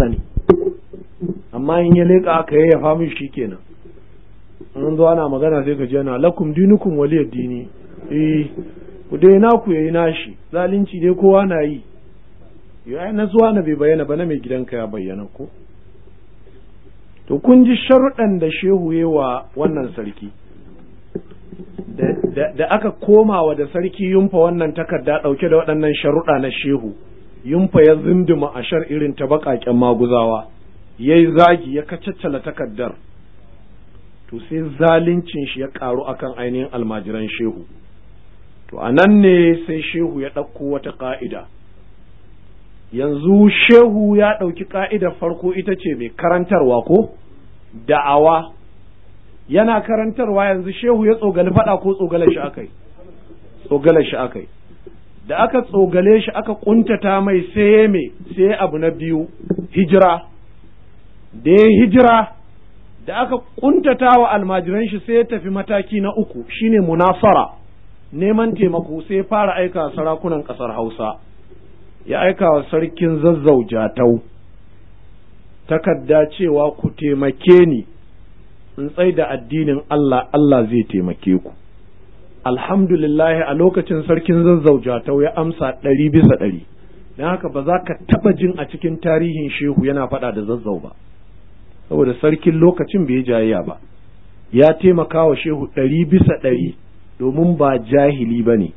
sani, amma in ya leƙa aka yayyafa min shi kenan. in zo ana magana sai ka ji ana lakum dinukum waliyad dini, ku dai na ku yayi nashi, zalunci dai kowa na yi. Yayi nasuwa na bai bayyana ba, na mai gidanka ya bayyana ko. To kun ji sharuɗan da shehu wa wannan sarki, da aka komawa da sarki Yumfa wannan takarda ɗauke da waɗannan sharuɗa na shehu, Yumfa ya zinduma ashar irin ta baƙaƙen maguzawa, ya yi zagi ya kacaccala takardar. To sai zalincin shi ya ƙaru akan ainihin almajiran shehu. To a nan ne sai shehu ya ɗauko wata ƙa'ida. Yanzu shehu ya ɗauki ƙa'idar farko ita ce mai karantarwa ko da'awa. Yana karantarwa yanzu shehu ya tsogali faɗa ko tsogalar shi akai? Tsogalar shi akai. Da aka tsogale shi aka ƙuntata mai sai abu na biyu, hijira. Da ya hijira, da aka ƙuntata wa almajiran shi sai ya tafi mataki na uku, shine munasara, neman taimako. Sai ya fara aika sarakunan ƙasar Hausa. Ya aika wa sarkin Zazzau Jatau takarda cewa ku taimake ni in tsai da addinin Allah, Allah zai taimake ku. Alhamdulillah a lokacin sarkin Zazzau Jatau ya amsa 100%. Don haka ba za ka taɓa jin a cikin tarihin shehu yana faɗa da Zazzau ba, saboda sarkin lokacin bai jayayya ba, ya taimaka wa shehu 100% domin ba jahili ba ne.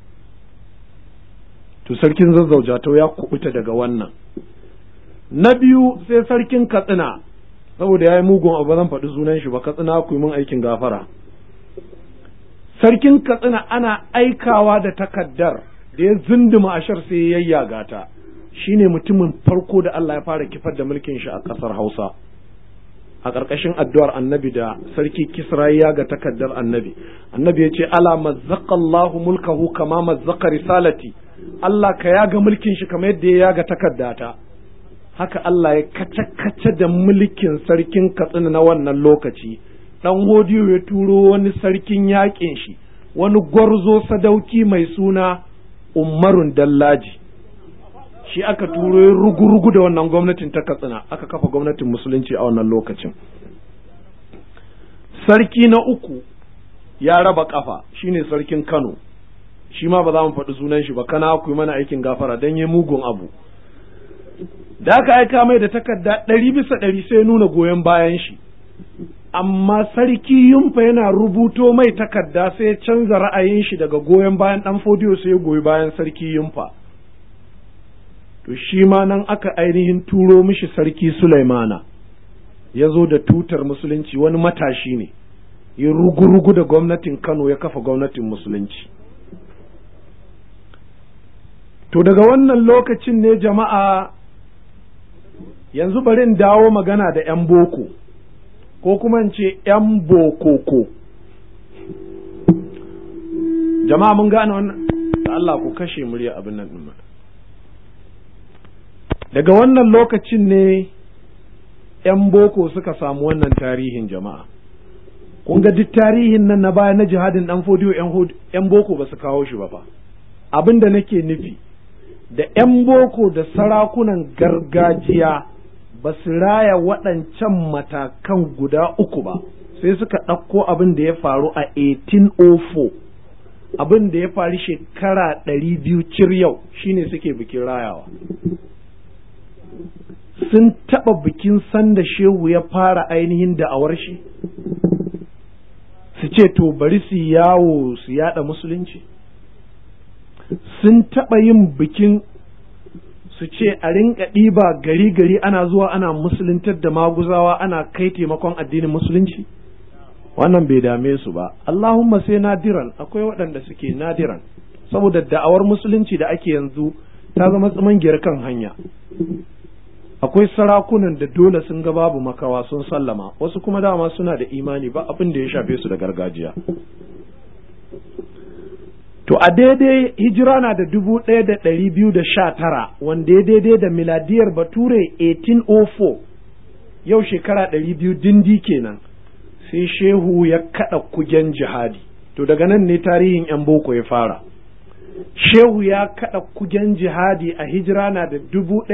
To sarkin Zazzau Jatau ya kubuta daga wannan. Na biyu sai sarkin Katsina, saboda ya yi mugun abu zan faɗi sunan shi ba, Katsina ku yi mun aikin gafara. Sarkin Katsina ana aikawa da takaddar da ya zunduma ashar sai ya yayyaga ta. Shine mutumin farko da Allah ya fara kifar da mulkin shi a ƙasar Hausa. A ƙarƙashin addu'ar Annabi da sarki Kisra ya ga takaddar Annabi. Annabi ya ce ala mazzaqallahu mulkahu kama mazzaqa risalati. Allah ka yaga mulkin shi kamar yadda ya yaga takaddata. Haka Allah ya kace-kace da mulkin sarkin Katsina na wannan lokaci. Dan Hodiyo ya turo wani sarkin yaƙin shi, wani gwarzo sadauki mai suna Umarun Dallaji. Shi aka turo ya rugu-rugu da wannan gwamnatin ta Katsina, aka kafa gwamnatin musulunci a wannan lokacin. Sarki na uku ya raba kafa, shine sarkin Kano. Shi ma ba za mu faɗi sunan shi ba, kana ku yi mana aikin gafara dan yi mugun abu. Da aka aika mai da takarda 100% sai nuna goyon bayan shi. Amma sarki Yumfa yana rubuto mai takarda sai ya canza ra'ayin shi daga goyon bayan ɗan Fodiyo sai ya goyi bayan sarki Yumfa. To shi ma nan aka ainihin turo mishi sarki Sulaimana, ya zo da tutar musulunci, wani matashi ne, ya rugu-rugu da gwamnatin Kano ya kafa gwamnatin musulunci. To daga wannan lokacin ne jama'a, yanzu bari in dawo magana da ‘yan boko, ko kuma in ce ‘yan bokoko. Jama'a mun gane wannan? Allah ku kashe murya abin nan ɗin. Daga wannan lokacin ne ‘yan boko suka samu wannan tarihin jama'a. Kun ga duk tarihin nan na baya na jihadin ɗan Fodiyo ‘yan boko ba su kawo shi ba fa. Abin da nake nufi, da ‘yan boko da sarakunan gargajiya ba su raya waɗancan matakan guda uku ba, sai suka ɗauko abin da ya faru a 1804, abin da ya faru shekara 200 cir yau shine suke bikin rayawa. Sun taɓa bikin sanda shehu ya fara ainihin da'awar shi, su ce to bari su yawo su yada musulunci. Sun taɓa yin bikin su ce a rinka ɗiba gari ana zuwa ana musuluntar da maguzawa ana kai taimakon addinin musulunci. Wannan bai dame su ba. Allahumma sai nadiran, akwai waɗanda suke nadiran, saboda da'awar musulunci da ake yanzu ta zama tsamangiyar kan hanya. Akwai sarakunan da dole sun ga babu makawa sun sallama, wasu kuma dama suna da imani ba abin da ya shafe su da gargajiya. To a daidai hijira na da 1219 wanda ya daidai da miladiyar Bature 1804, yau shekara 200 dindi kenan, sai shehu ya kaɗa kugen jihadi. To daga nan ne tarihin ‘yan boko ya fara. shehu ya kaɗa kugen jihadi a hijira na da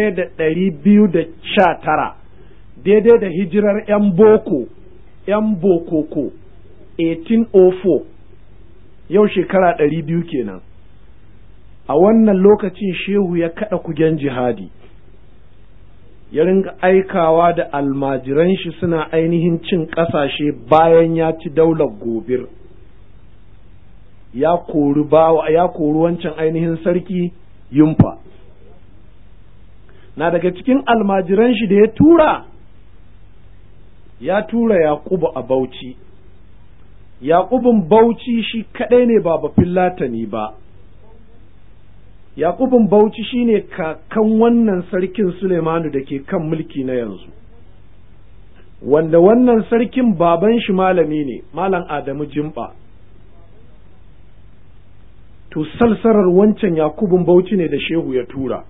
1219 daidai da hijirar 'yan bokoko 1804, yau shekara 200 kenan. A wannan lokacin shehu ya kaɗa kugen jihadi, ya ringa aikawa da almajiran shi suna ainihin cin ƙasashe bayan ya ci daular gobir. Ya kori wancan ainihin sarki Yumfa. Na daga cikin almajiran shi da ya tura Yakubu a Bauchi. Yakubun Bauchi shi kadai ne ba Bafillatani ba. Yakubun Bauchi shine kakan wannan sarkin Suleimanu da ke kan mulki na yanzu, wanda wannan sarkin baban shi malami ne, Malam Adamu Jimba. To salsarar wancan Yakubun Bauchi ne da shehu ya tura.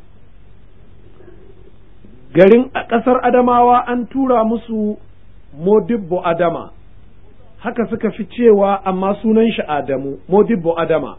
Garin a ƙasar Adamawa an tura musu Modibbo Adama, haka suka fi cewa, amma sunan shi Adamu, Modibbo Adama.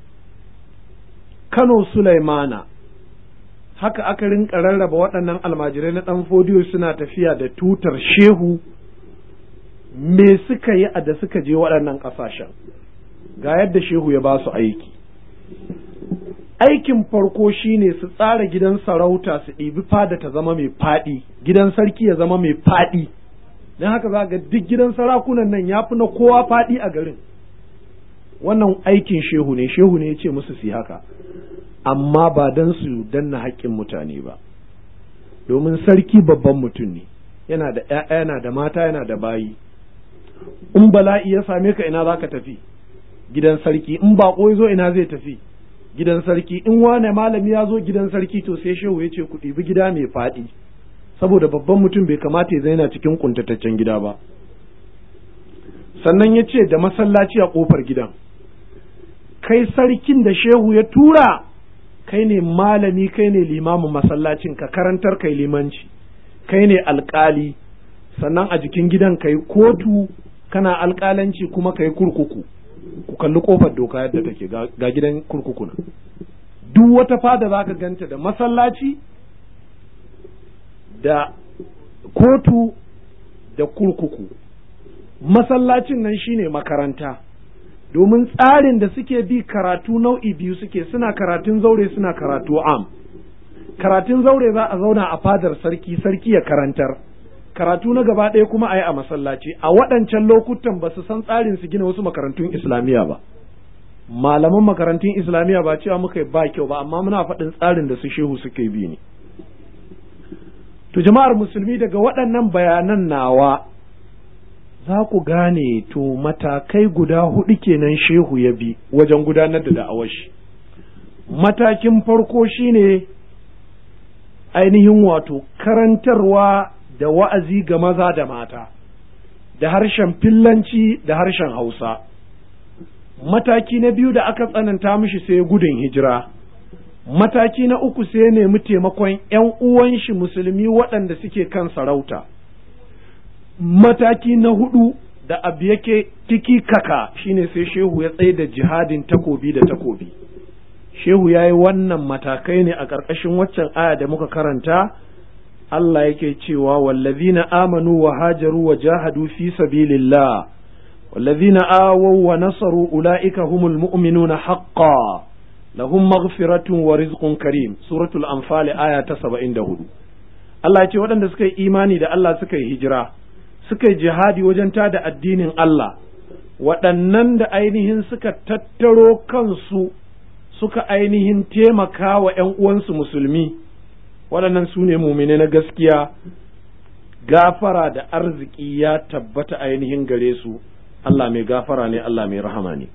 Kano Sulaimana, haka aka rinka rarraba waɗannan almajirai na ɗan fodiyo suna tafiya da tutar shehu. Me suka yi a da suka je waɗannan ƙasashen? Ga yadda shehu ya ba su aiki. Aikin farko shine su tsara gidan sarauta, su ɗibi fada ta zama mai faɗi, gidan sarki ya zama mai faɗi. Don haka za ga duk gidan sarakunan nan ya fi na kowa faɗi a garin. Wannan aikin shehu ne ya ce musu su yi haka, amma ba don su danna haƙƙin mutane ba, domin sarki babban mutum ne, yana da ‘ya'ya, yana da mata, yana da bayi. In bala'i ya same ka, ina za ka tafi? Gidan sarki. In baƙo ya zo, ina zai tafi? Gidan sarki. In wane malami ya zo, gidan sarki. To sai shehu ya ce ku ɗibi gida mai faɗi, saboda babban mutum bai kamata ya zaina cikin kuntataccen gida ba. Sannan ya ce da masallaci a ƙofar gidan. Kai sarkin da shehu ya tura, kai ne malami, kai ne limamin masallacin, ka karantar, kai limanci, kai ne alƙali. Sannan a jikin gidan kai kotu, kana alƙalanci, kuma kai kurkuku. Ku kalli ƙofar doka yadda take, ga gidan kurkuku na. Duk wata fada za ka ganta da masallaci, da kotu, da kurkuku. Masallacin nan shine makaranta, domin tsarin da suke bi karatu nau'i biyu suke, suna karatun zaure, suna karatu am. Karatun zaure za a zauna a fadar sarki, sarki ya karantar. Karatu na gaba ɗaya kuma a yi a masallaci. A waɗancan lokutan ba su san tsarin su gina wasu makarantun Islamiyya ba. Malaman makarantun Islamiyya ba cewa muka ba kyau ba, amma muna faɗin tsarin da su shehu suke bi ne. To jama'ar musulmi, daga waɗannan bayanan nawa za ku gane to matakai guda 4 kenan shehu ya bi wajen gudanar da da'awar shi. Matakin farko shine ainihin wato karantarwa da wa'azi ga maza da mata, da harshen Fillanci da harshen Hausa. Mataki na biyu da aka tsananta mishi sai gudun hijira. Mataki na uku sai nemi taimakon ‘yan uwan shi musulmi waɗanda suke kan sarauta. Mataki na 4 da abu yake tiki kaka shine sai shehu ya tsaye da jihadin takobi da takobi. Shehu ya yi wannan matakai ne a ƙarƙashin waccan aya da muka karanta. Allah yake cewa wallazina amanu wa hajaru wa jahadu fi sabilillah wallazina awaw wa nasaru ulaika humul mu'minuna haqqan lahum maghfiratun wa rizqun karim. Suratul Anfal aya ta 74. Allah ya ce waɗanda suka yi imani da Allah, suka yi hijira, suka yi jihadi wajen tada addinin Allah, waɗannan da ainihin suka tattaro kansu suka ainihin taimaka wa ‘yan uwansu musulmi, waɗannan su ne mumine na gaskiya, gafara da arziki ya tabbata ainihin gare su. Allah mai gafara ne, Allah mai rahama ne.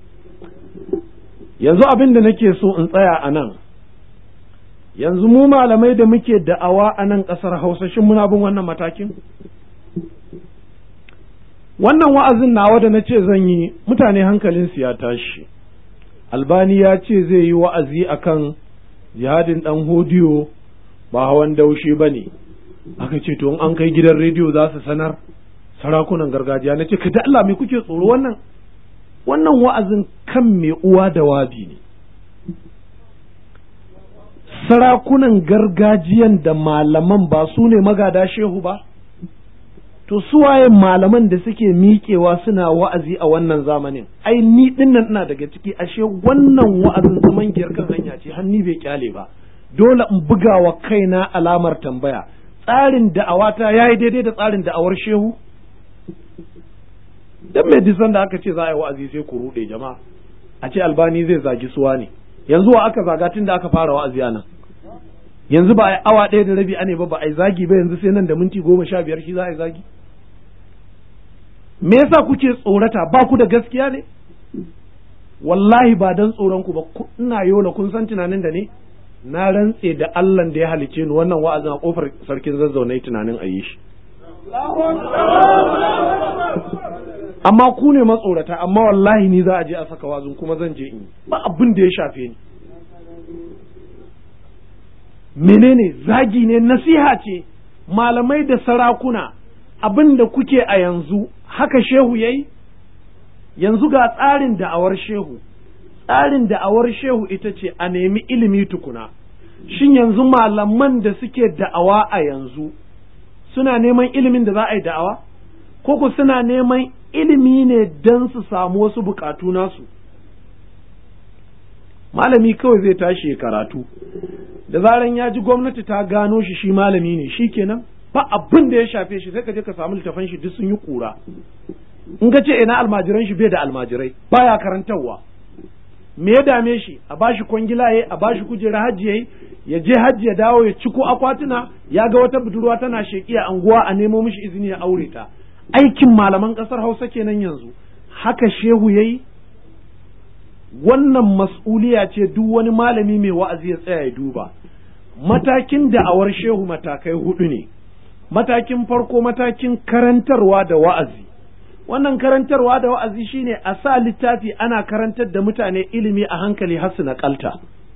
Yanzu abin da nake so in tsaya a nan, yanzu mu malamai da muke da'awa a nan ƙasar Hausa, shin muna bin wannan matakin? Wannan wa'azin nawa da na ce zan yi, mutane hankalinsu ya tashi. Albani ya ce zai yi wa'azi akan jihadin ɗan hodiyo ba hawan daushe ba ne. Aka ce to in an kai gidan rediyo za su sanar, sarakunan gargajiya. Na ce ka da Allah me kuke tsoro? Wannan wa'azin kan mai uwa da wabi ne. sarakunan gargajiyan da malaman ba su ne magada shehu ba? To suwaye malaman da suke miƙewa suna wa'azi a wannan zamanin? Ai ni dinnan ina daga ciki, ashe wannan wa'azin zaman kan hanya ce, hanni bai kyale ba. Dole in buga wa kaina alamar tambaya, tsarin da'awata yayi daidai da tsarin da'awar shehu? Dan me disan da aka ce za a yi wa'azi sai ku rude jama'a, a ce Albani zai zagi suwa ne. Yanzu wa aka zaga tun da aka fara wa'azi a nan? Yanzu ba a yi awa 1.5 ane ba a yi zagi ba, yanzu sai nan da minti 15 shi za a yi zagi. Me yasa kuke tsorata? Ba ku da gaskiya ne? Wallahi ba dan tsoron ku ba, ina yola kun san tunanin da ne? Na rantse da Allah da ya halice ni, wannan wa'azin a kofar sarkin Zazzau na yi tunanin a yi shi. Amma ku ne matsorata, amma wallahi ni za a je a saka wa'azin kuma zan je in yi, ba abin da ya shafe ni. Menene zagi ne? Nasiha ce. Malamai da sarakuna, abin da kuke a yanzu haka shehu yayi. Yanzu ga tsarin da'awar shehu, tsarin da'awar shehu ita ce a nemi ilimi tukuna. Shin yanzu malaman da suke da'awa a yanzu suna neman ilimin da za a yi da'awa, ko ku suna neman ilimi ne don su samu wasu bukatu nasu? Malami kawai zai tashi ya karatu, da zaran ya ji gwamnati ta gano shi shi malami ne, shi kenan ba abin da ya shafe shi, sai ka je ka samu littafan shi duk sun yi kura. In ka ce ina almajiran shi, bai da almajirai, baya karantarwa. Me ya dame shi? A bashi kwangilaye, a bashi kujera hajji yayi, ya je hajji ya dawo ya ciko akwatuna, ya ga wata budurwa tana sheki a anguwa, a nemo mishi izini ya aure ta. Aikin malaman ƙasar Hausa kenan yanzu. Haka shehu yayi? Wannan mas'uliya ce duk wani malami mai wa'azi ya tsaya ya duba. Matakin da'awar shehu matakai 4 ne. Matakin farko matakin karantarwa da wa'azi. Wannan karantarwa da wa'azi shine a sa littafi ana karantar da mutane ilimi a hankali har su naƙalta.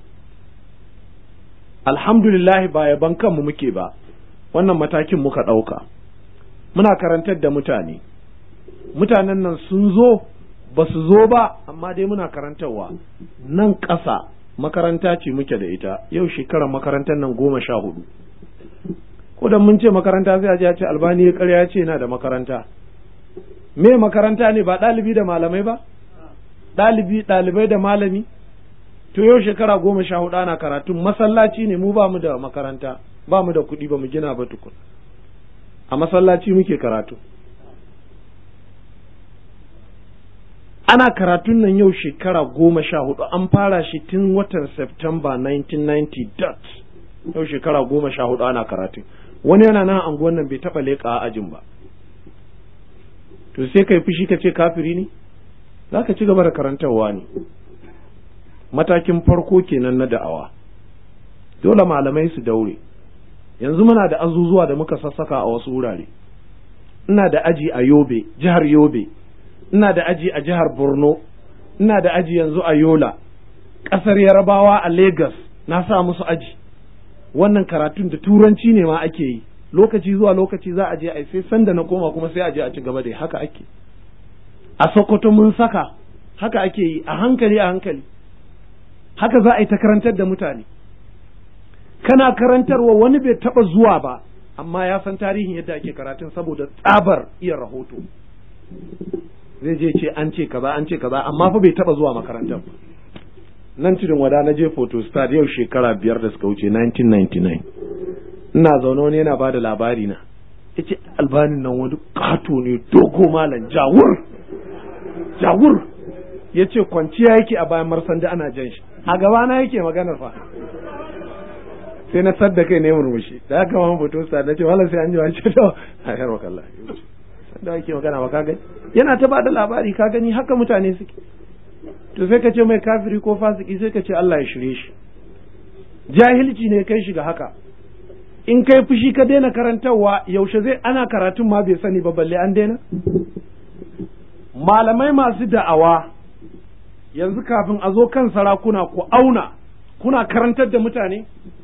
Alhamdulillah ba yaban kanmu muke ba, wannan matakin muka ɗauka. Muna karantar da mutane. Mutanen nan sun zo ba su zo ba, amma dai muna karantarwa. Nan ƙasa makaranta ce muke da ita, yau shekarar makarantar nan 14. Ko da mun ce makaranta sai a ce Albani ya ƙarya ya ce yana da makaranta. Me makaranta ne? Ba ɗalibi da malamai ba? Ɗalibai da malami? To yau shekara 14 ana karatun. Masallaci ne, mu ba mu da makaranta, ba mu da kuɗi, ba mu gina ba tukun. A masallaci muke karatu. Ana karatun nan yau shekara 14, an fara shi tun watan September 1990 dot. Yau shekara 14 ana karatun. Wani yana nan anguwan nan bai taɓa leƙa ajin ba. To sai kai fushi ka ce kafiri ne? Za ka ci gaba da karantarwa ne. Matakin farko kenan na da'awa. Dole malamai su daure. Yanzu muna da azuzuwa da muka sassaka a wasu wurare. Ina da aji a Yobe, jihar Yobe. Ina da aji a jihar Borno. Ina da aji yanzu a Yola. Ƙasar Yarabawa a Lagos na sa musu aji. Wannan karatun da turanci ne ma ake yi. Lokaci zuwa lokaci za a je a sai sanda na koma kuma sai a je a ci gaba da haka ake. A Sokoto mun saka, haka ake yi a hankali a hankali. Haka za a yi ta karantar da mutane. Kana karantarwa wani bai taba zuwa ba, amma ya san tarihin yadda ake karatun saboda tsabar iya rahoto. Zai je ce an ce kaza an ce kaza, amma fa bai taba zuwa makarantar ba. Nan tudun wada na je photostat yau shekara 5 da suka wuce 1999. Ina zaune wani yana bada labari na, yace Albanin nan wani kato ne dogo malam jawur yace kwanciya yake a bayan marsanda ana jan shi, a gaba na yake maganar fa. Sai na sadda kai ne murmushi, da aka ma fito sa nace wala sai an ji wani to hayar wakalla sanda yake magana ba ka gani, yana ta bada labari ka gani haka mutane suke. To sai ka ce mai kafiri ko fasiki, sai ka ce Allah ya shirye shi. Jahilci ne kai shi ga haka. In kai fushi ka daina karantarwa, yaushe zai ana karatun ma bai sani ba balle an daina? Malamai masu da'awa yanzu kafin a zo kan sarakuna ku auna, kuna karantar da mutane?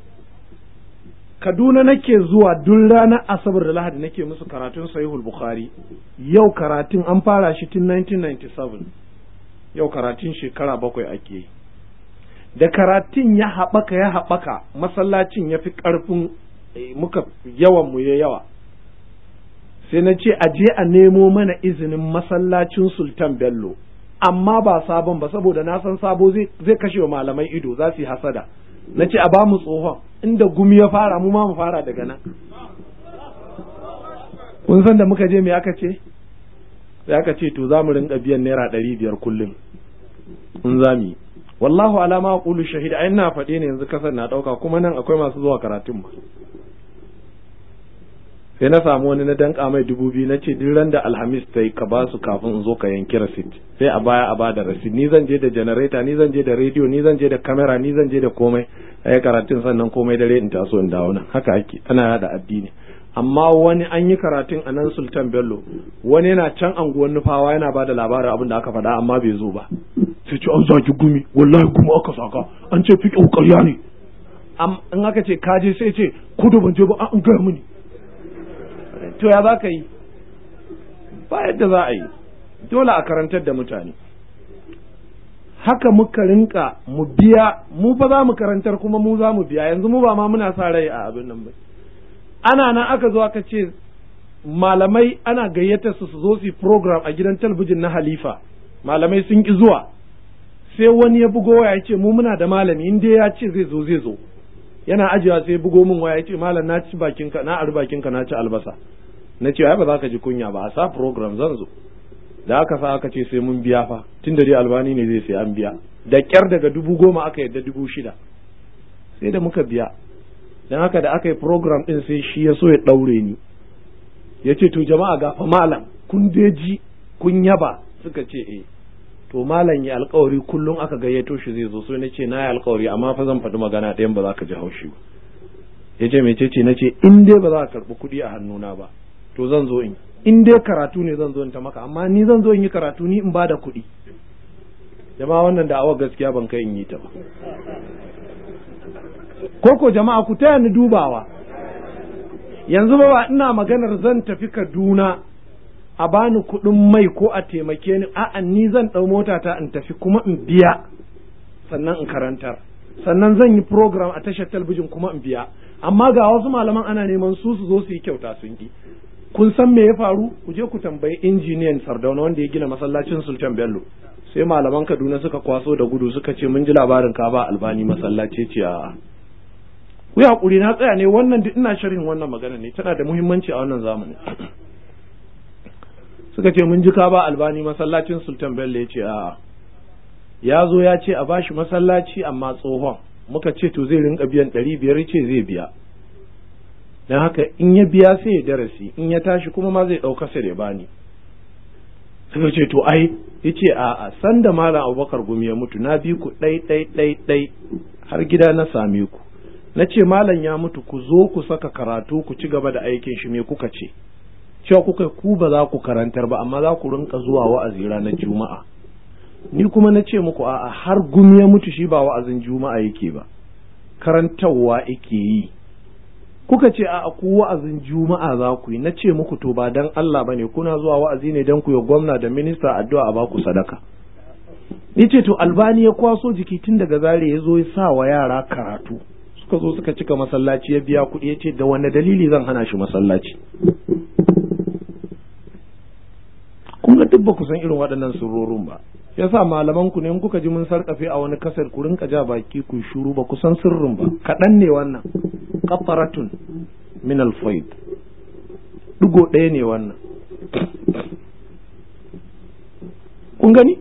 Kaduna nake zuwa duk ranar Asabar da Lahadi nake musu karatun Sahihul Bukhari. Yau karatun an fara shi tun 1997. Yau karatun shekara 7 ake yi. da karatun ya haɓaka masallacin ya fi ƙarfin muka yawan mu ya yawa, sai na ce a je a nemo mana izinin masallacin Sultan Bello, amma ba sabon ba, saboda na san sabo zai kashe wa malamai ido, za su yi hasada. Na ce a ba mu tsohon, inda gumi ya fara mu ma mu fara daga nan. Kun san da muka je me aka ce? Sai aka ce to za mu rinka biyan naira 500 kullum in za mu yi. Wallahu alama qulu shahida, ai ina faɗe ne yanzu kasar na ɗauka, kuma nan akwai masu zuwa karatun ma. Sai na samu wani na danka mai 2000, na ce duk ran da Alhamis ta yi ka ba su kafin in zo ka yanki rasit, sai a baya a bada rasit, ni zan je da janareta, ni zan je da rediyo, ni zan je da kamera, ni zan je da komai, ai karatun sannan komai dare in taso in dawo nan. Haka ake, ana yada addini. Amma wani an yi karatun a nan Sultan Bello, wani yana can anguwan Nufawa yana ba da labarin abin da aka faɗa amma bai zo ba, sai ce an zagi gumi, wallahi kuma aka saka, an ce fiƙe ƙarya ne. In aka ce kaje sai ce kudu ban je ba an gaya mini. To ya za ka yi? Ba yadda za a yi, dole a karantar da mutane. Haka muka rinka mu biya, mu fa za mu karantar kuma mu za mu biya, yanzu mu ba ma muna sa rai a abin nan ba. Ana nan aka zo aka ce malamai ana gayyata su zo su program a gidan talabijin na Halifa, malamai sun ki zuwa, sai wani ya bugo waya ya ce mu muna da malami, in dai ya ce zai zo, yana ajiya sai bugo min waya ya ce malam na ci bakinka, na ari bakinka, na ci albasa. Na ce ai ba za ka ji kunya ba, a sa program zan zo. Da aka sa aka ce sai mun biya fa, tun da dai Albani ne zai sai an biya, da kyar daga 10,000 aka yadda 6,000, sai da muka biya. Dan haka da aka yi program din sai shi ya so ya daure ni, ya ce to jama'a ga fa malam kun ji kun yaba, suka ce eh to malam ya alƙawari kullum aka gayyato shi zai zo, so na ce na yi alƙawari amma fa zan faɗi magana ɗayan ba za ka ji haushi ba. Ya ce mece ce, na ce in dai ba za ka karɓi kuɗi a hannuna ba to zan zo in dai karatu ne zan zo in ta maka, amma ni zan zo in yi karatu ni in ba da kuɗi. Jama'a wannan da'awar gaskiya ban kai in yi ta ba. Koko jama'a ku taya ni dubawa, yanzu ba ina maganar zan tafi Kaduna a bani kuɗin mai ko a taimake ni, a'a ni zan ɗau mota ta in tafi kuma in biya sannan in karantar, sannan zan yi program a tashar talabijin kuma in biya. Amma ga wasu malaman ana neman su zo su yi kyauta sun ki. Kun san me ya faru? Ku je ku tambayi injiniyan Sardauna wanda ya gina masallacin Sultan Bello. Sai malaman Kaduna suka kwaso da gudu suka ce mun ji labarin ka ba Albani masallaci, ce a ku yi hakuri na tsaya ne, wannan duk ina sharhin wannan magana ne, tana da muhimmanci a wannan zamani. Suka ce mun ji ka ba Albani masallacin Sultan Bello, ya ce a ya zo ya ce a bashi masallaci amma tsohon. Muka ce to zai rinka biyan 500, ce zai biya, dan haka in ya biya sai ya darasi, in ya tashi kuma ma zai ɗauka sai ya bani. Suka ce to ai, yace a sanda malam Abubakar Gumi ya mutu na bi ku ɗai har gida na same ku, na ce malam ya mutu ku zo ku saka karatu ku ci gaba da aikin shi, me kuka ce? Cewa kuka ku ba za ku karantar ba amma za ku rinka zuwa wa'azi ranar Juma'a. Ni kuma na ce muku a'a, har Gumi ya mutu shi ba wa'azin Juma'a yake ba, karantarwa yake yi. Kuka ce a'a ku wa'azin Juma'a za ku yi, na ce muku to ba dan Allah bane, kuna zuwa wa'azi ne dan ku yi gwamna da minista addu'a a baku sadaka. Ni ce to Albani ya kwaso jiki tun daga Zare ya zo ya sa wa yara karatu, suka zo suka cika masallaci, ya biya kuɗi, ya ce da wani dalili zan hana shi masallaci? Kun ga duk ba ku san irin waɗannan sirrorin ba. Yasa malaman ku ne in kuka ji mun sarkafe a wani kasar ku rinka ja baki ku shuru, ba ku san sirrin ba. Kaɗan ne wannan, qafaratun min al-fayd, dugo ɗaya ne wannan. Kun gani?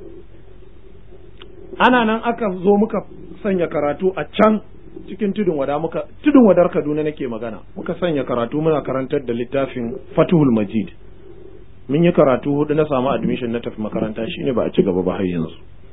Ana nan aka zo muka sanya karatu a can cikin tudun wadar Kaduna nake magana, muka sanya karatu muna karantar da littafin Fathul Majid. Mun yi karatu 4 na samu admission na tafi makaranta, shine ba a ci gaba ba har yanzu.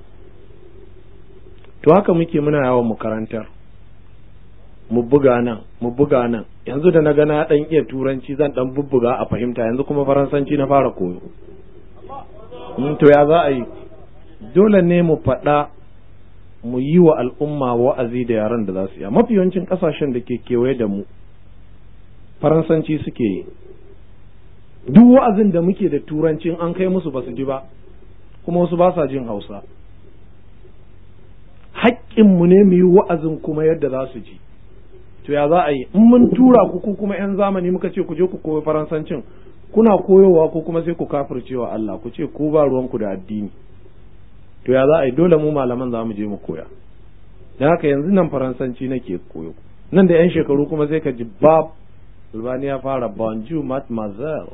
To haka muke muna yawon mu karantar, mu buga nan, yanzu da na ga na dan iya turanci zan dan bubbuga a fahimta, yanzu kuma faransanci na fara koyo. To ya za a yi? Dole ne mu faɗa, mu yi wa al'umma wa'azi da yaran da za su yi. Mafi yawancin ƙasashen da ke kewaye da mu faransanci suke yi. Duk wa'azin da muke da turancin an kai musu ba su ji ba, kuma wasu ba sa jin Hausa. haƙƙinmu ne mu yi wa'azin kuma yadda za su ji. To ya za a yi in mun tura ku kuma 'yan zamani muka ce ku je ku koyi faransancin, kuna koyowa ko kuma sai ku kafircewa Allah ku ce ku ba ruwanku da addini. To ya za a yi, dole mu malaman za mu je mu koya. Dan haka yanzu nan faransanci nake koyo, nan da 'yan shekaru kuma sai ka ji bab Albani ya fara bonjour mademoiselle.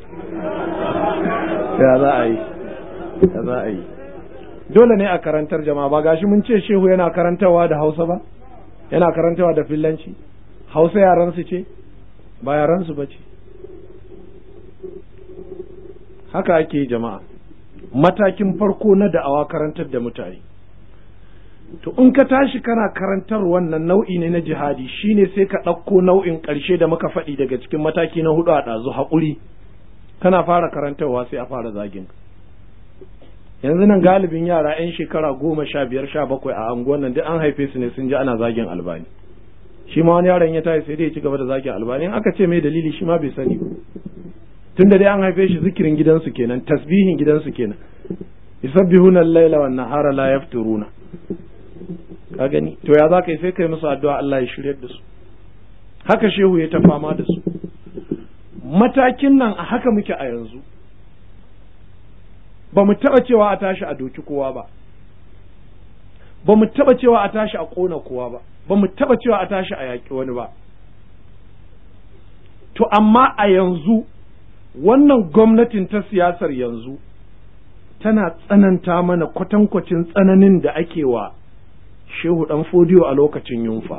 Ya za a yi, ya za a yi. Dole ne a karantar jama'a, ba gashi mun ce shehu yana karantawa da Hausa ba, yana karantawa da Fillanci. Hausa yaran su ce ba yaran su bace. Haka ake yi jama'a. Matakin farko na da'awa karantar da mutane. To in ka tashi kana karantar wannan nau'i ne na jihadi, shine sai ka ɗauko nau'in ƙarshe da muka faɗi daga cikin mataki na 4 a ɗazu, haƙuri. Kana fara karantarwa sai a fara zagin ka. Yanzu nan galibin yara 'yan shekara 15, 17 a anguwan nan duk an haife su ne sun ji ana zagin Albani. Shi ma wani yaron ya tashi sai dai ya ci gaba da zagin Albani, in aka ce mai dalili shi ma bai sani ba. Tunda dai an haife shi zikirin gidansu kenan, tasbihin gidansu kenan. Yusabbihuna al-laila wan nahara la yafturuna. Ka gani, to ya za ka yi sai kai musu addu'a Allah ya shiryar da su. Haka shehu ya ta fama da su. Matakin nan a haka muke a yanzu. Ba mu taɓa cewa a tashi a doki kowa ba, ba mu taɓa cewa a tashi a ƙona kowa ba, ba mu taɓa cewa a tashi a yaƙi wani ba. To amma a yanzu wannan gwamnatin ta siyasar yanzu tana tsananta mana kwatankwacin tsananin da ake wa Shehu ɗan Fodiyo a lokacin yunfa.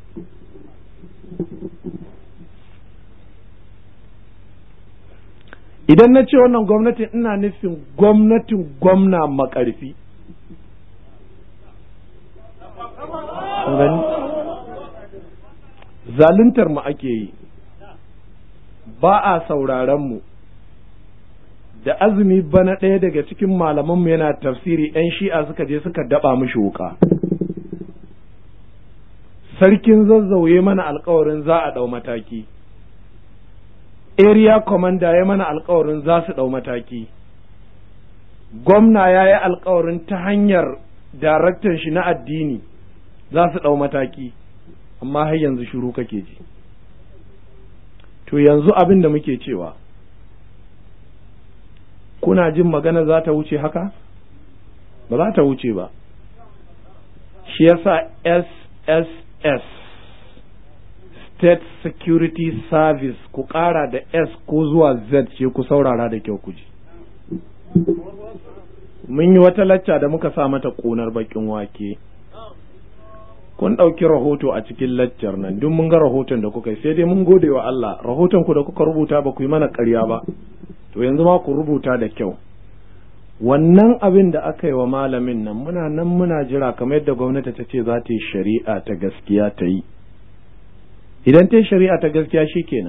Idan na ce wannan gwamnatin ina nufin gwamnatin gwamna Makarfi. Zaluntar mu ake yi, ba a sauraron mu. Da azumi bana ɗaya daga cikin malamanmu yana tafsiri, 'yan shi'a suka je suka daba mishi wuka. Sarkin zazzauye mana alkawarin za a ɗau mataki. Area commander ya mana alkawarin za su ɗau mataki. Gwamna ya yi alkawarin ta hanyar daraktan shi na addini za su ɗau mataki, amma har yanzu shiru kake ji. To yanzu abin da muke cewa, kuna jin magana za ta wuce haka? Ba za ta wuce ba. Shi yasa SSS, State Security Service, ku ƙara da S ko zuwa Z ce, ku saurara da kyau ku ji. Mun yi wata lacca da muka sa mata ƙunar baƙin wake. Kun ɗauki rahoto a cikin laccar nan, duk mun ga rahoton da kuka yi, sai dai mun gode wa Allah, rahoton ku da kuka rubuta ba ku yi mana ƙarya ba. To yanzu ma ku rubuta da kyau. Wannan abin da aka yi wa malamin nan muna jira, kamar yadda gwamnati ta ce za ta yi shari'a ta gaskiya ta yi. Idan ta yi shari'a ta gaskiya shikenan.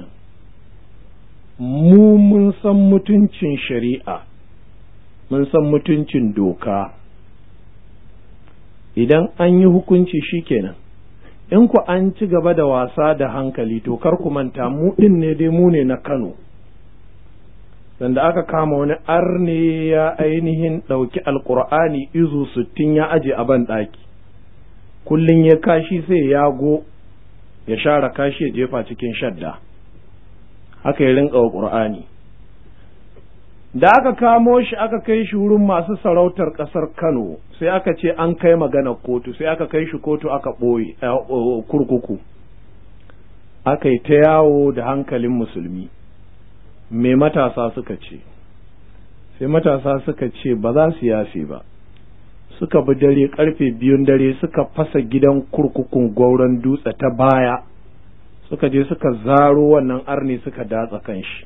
Mu mun san mutuncin shari'a, mun san mutuncin doka. Idan an yi hukunci shikenan. In ku an ci gaba da wasa da hankali, to kar ku manta mu din ne dai, mu ne na Kano. Sanda aka kama wani arne ya ainihin ɗauki alƙur'ani izu 60 ya aje a ban ɗaki, kullum ya kashi sai ya go ya share kashi ya jefa cikin shadda, haka ya rinƙa wa ƙur'ani. Da aka kamo shi aka kai shi wurin masu sarautar ƙasar Kano, sai aka ce an kai magana kotu, sai aka kai shi kotu aka ɓoye kurkuku, aka yi ta yawo da hankalin musulmi. Me matasa suka ce? Sai matasa suka ce ba za su yafe ba. Suka bi dare, karfe 2 dare, suka fasa gidan kurkukun Gwauron Dutse ta baya, suka je suka zaro wannan arni suka datsa kanshi.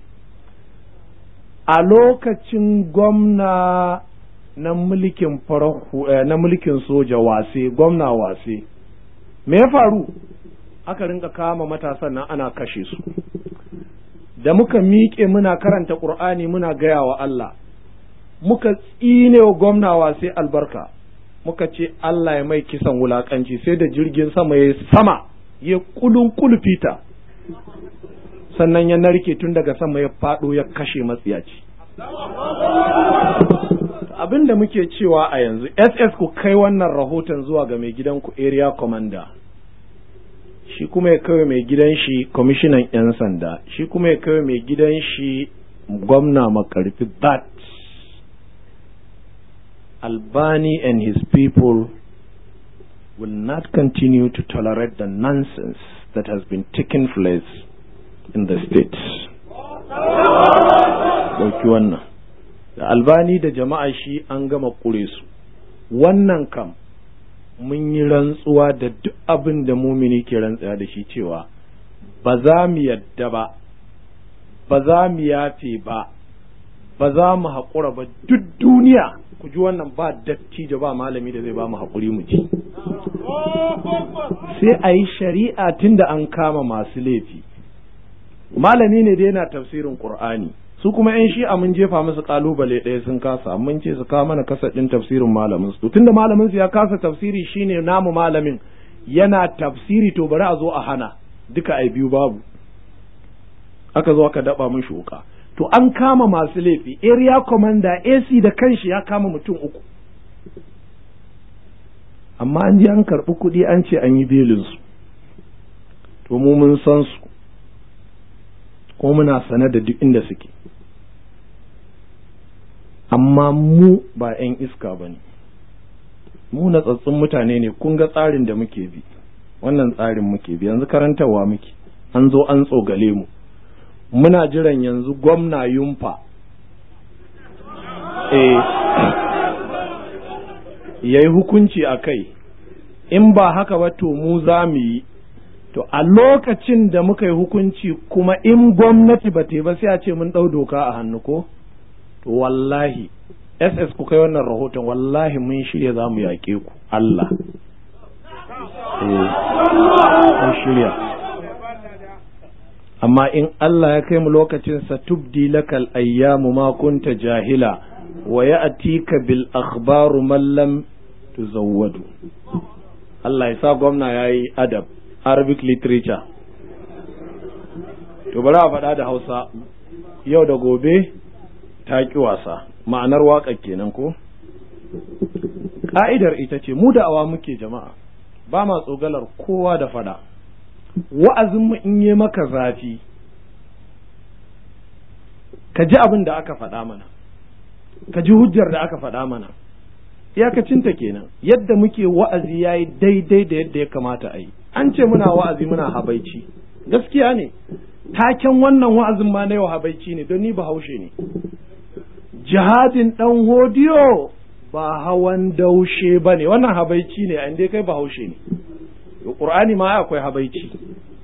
A lokacin gwamna na mulkin na mulkin soja Wase, gwamna Wase, me ya faru? Aka rinka kama matasan nan ana kashe su. Da muka miƙe muna karanta Ƙur'ani muna gaya wa Allah, muka tsine wa gwamnawa sai albarka, muka ce Allah ya mai kisan wulaƙanci, sai da jirgin sama ya sama ya kulfita, sannan ya narke tun daga sama ya faɗo ya kashe matsiyaci. abin da muke cewa a yanzu SS ku kai wannan rahoton zuwa ga mai gidanku area commander, shi kuma ya kai mai gidan shi kwamishinan 'yan sanda, shi kuma ya kai mai gidan shi gwamna makarfi. But Albani and his people will not continue to tolerate the nonsense that has been taking place in the state. Dauki wannan. Da Albani da jama'a shi an gama kure su. Wannan kam mun yi rantsuwa da duk abin da mumini ke rantsuwa da shi cewa ba za mu yadda ba, ba za mu yafe ba, ba za mu haƙura ba duk duniya. Ku ji wannan, ba dattijo ba malami da zai ba mu haƙuri mu ji. Sai a yi shari'a tun da an kama masu laifi. Malami ne da yana tafsirin Qur'ani, su kuma 'yan shi'a mun jefa musu kalubale ɗaya sun kasa, mun ce su kawo mana kasar ɗin tafsirin malamin su. Tunda malamin su ya kasa tafsiri, shine namu malamin yana tafsiri, to bari a zo a hana duka ai biyu babu. Aka zo aka daba mun shuka. To an kama masu laifi, area commander AC da kanshi ya kama mutum 3. Amma an ji an karɓi kuɗi an ce an yi belin su. To mu mun san su, ko muna sane da duk inda suke. Amma mu ba 'yan iska ba ne, mu natsatsun mutane ne. Kun ga tsarin da muke bi, wannan tsarin muke bi. Yanzu karantarwa muke, an zo an tsogale mu, muna jiran yanzu gwamna Yumfa yayi hukunci a kai. In ba haka ba to mu za mu yi. To a lokacin da muka yi hukunci kuma in gwamnati ba ta yi ba, sai a ce mun ɗau doka a hannu ko? To wallahi SS ku kai wannan rahoton, wallahi mun shirya za mu yaƙe ku. Allah mun shirya. Amma in Allah ya kai mu lokacin sa, tubdi lakal ayyamu ma kunta jahila wa ya'tika bil akhbaru man lam tuzawwadu. Allah ya sa gwamna yayi adab, Arabic literature. To bari a faɗa da Hausa, yau da gobe ta ki wasa, ma'anar waƙar kenan ko? Ka'idar ita ce, mu da awa muke jama'a, ba ma tsogalar kowa da faɗa. Wa'azinmu in yi maka zafi, ka ji abin da aka faɗa mana, ka ji hujjar da aka faɗa mana, iyakacinta kenan. Yadda muke wa'azi ya yi daidai da yadda ya kamata a yi. An ce muna wa'azi muna habaici, gaskiya ne. Taken wannan wa'azin ma na yau habaici ne, don ni Bahaushe ne. Jihadin ɗan hodiyo ba hawan daushe ba ne, wannan habaici ne, inda kai Bahaushe ne. Ƙur'ani ma akwai habaici.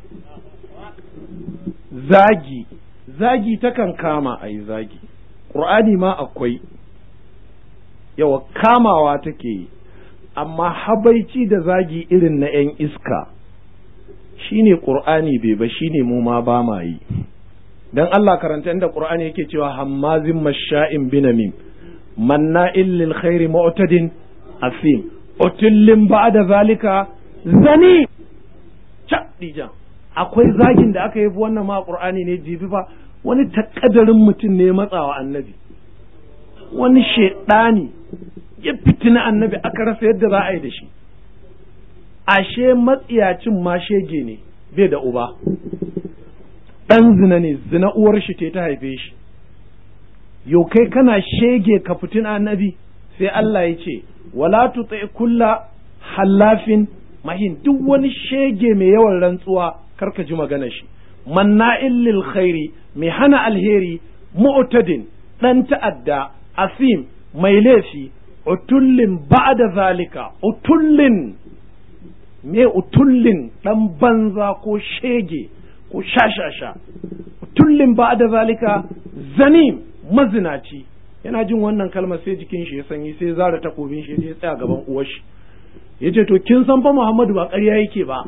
Zagi takan kama a yi zagi, ƙur'ani ma akwai, yawa kamawa take yi. Amma habaici da zagi irin na 'yan iska shine Qur'ani bai ba, shine mu ma ba ma yi. Dan Allah karanta inda Qur'ani yake cewa hammazin masha'in binamim manna'il lil khairi mu'tadin asim utullin ba'da zalika zani. Dijan akwai zagin da aka yi wannan ma Qur'ani ne, jibi fa wani takaddarin mutum ne matsawa annabi, wani shedani ya fitina annabi, aka rasa yadda za a yi da shi. Ashe matsiyacin ma shege ne, bai da uba, ɗan zina ne, zina uwar shi ta haife shi. Yau kai kana shege ka fitina annabi? Sai Allah ya ce wala tuti kulla hallafin mahin, duk wani shege mai yawan rantsuwa karka ji magana shi. Manna'il lil khairi, mai hana alheri, mu'tadin, dan ta'adda, asim, mai laifi, utullin ba'da zalika. Utullin me utullin? Dan banza ko shege ko shashasha. Utullin ba'da zalika zanim, mazinaci. Yana jin wannan kalmar sai jikin shi ya sanyi, sai zara takobin shi ya tsaya gaban uwar shi, yace to kin san fa Muhammadu ba ƙarya yake ba,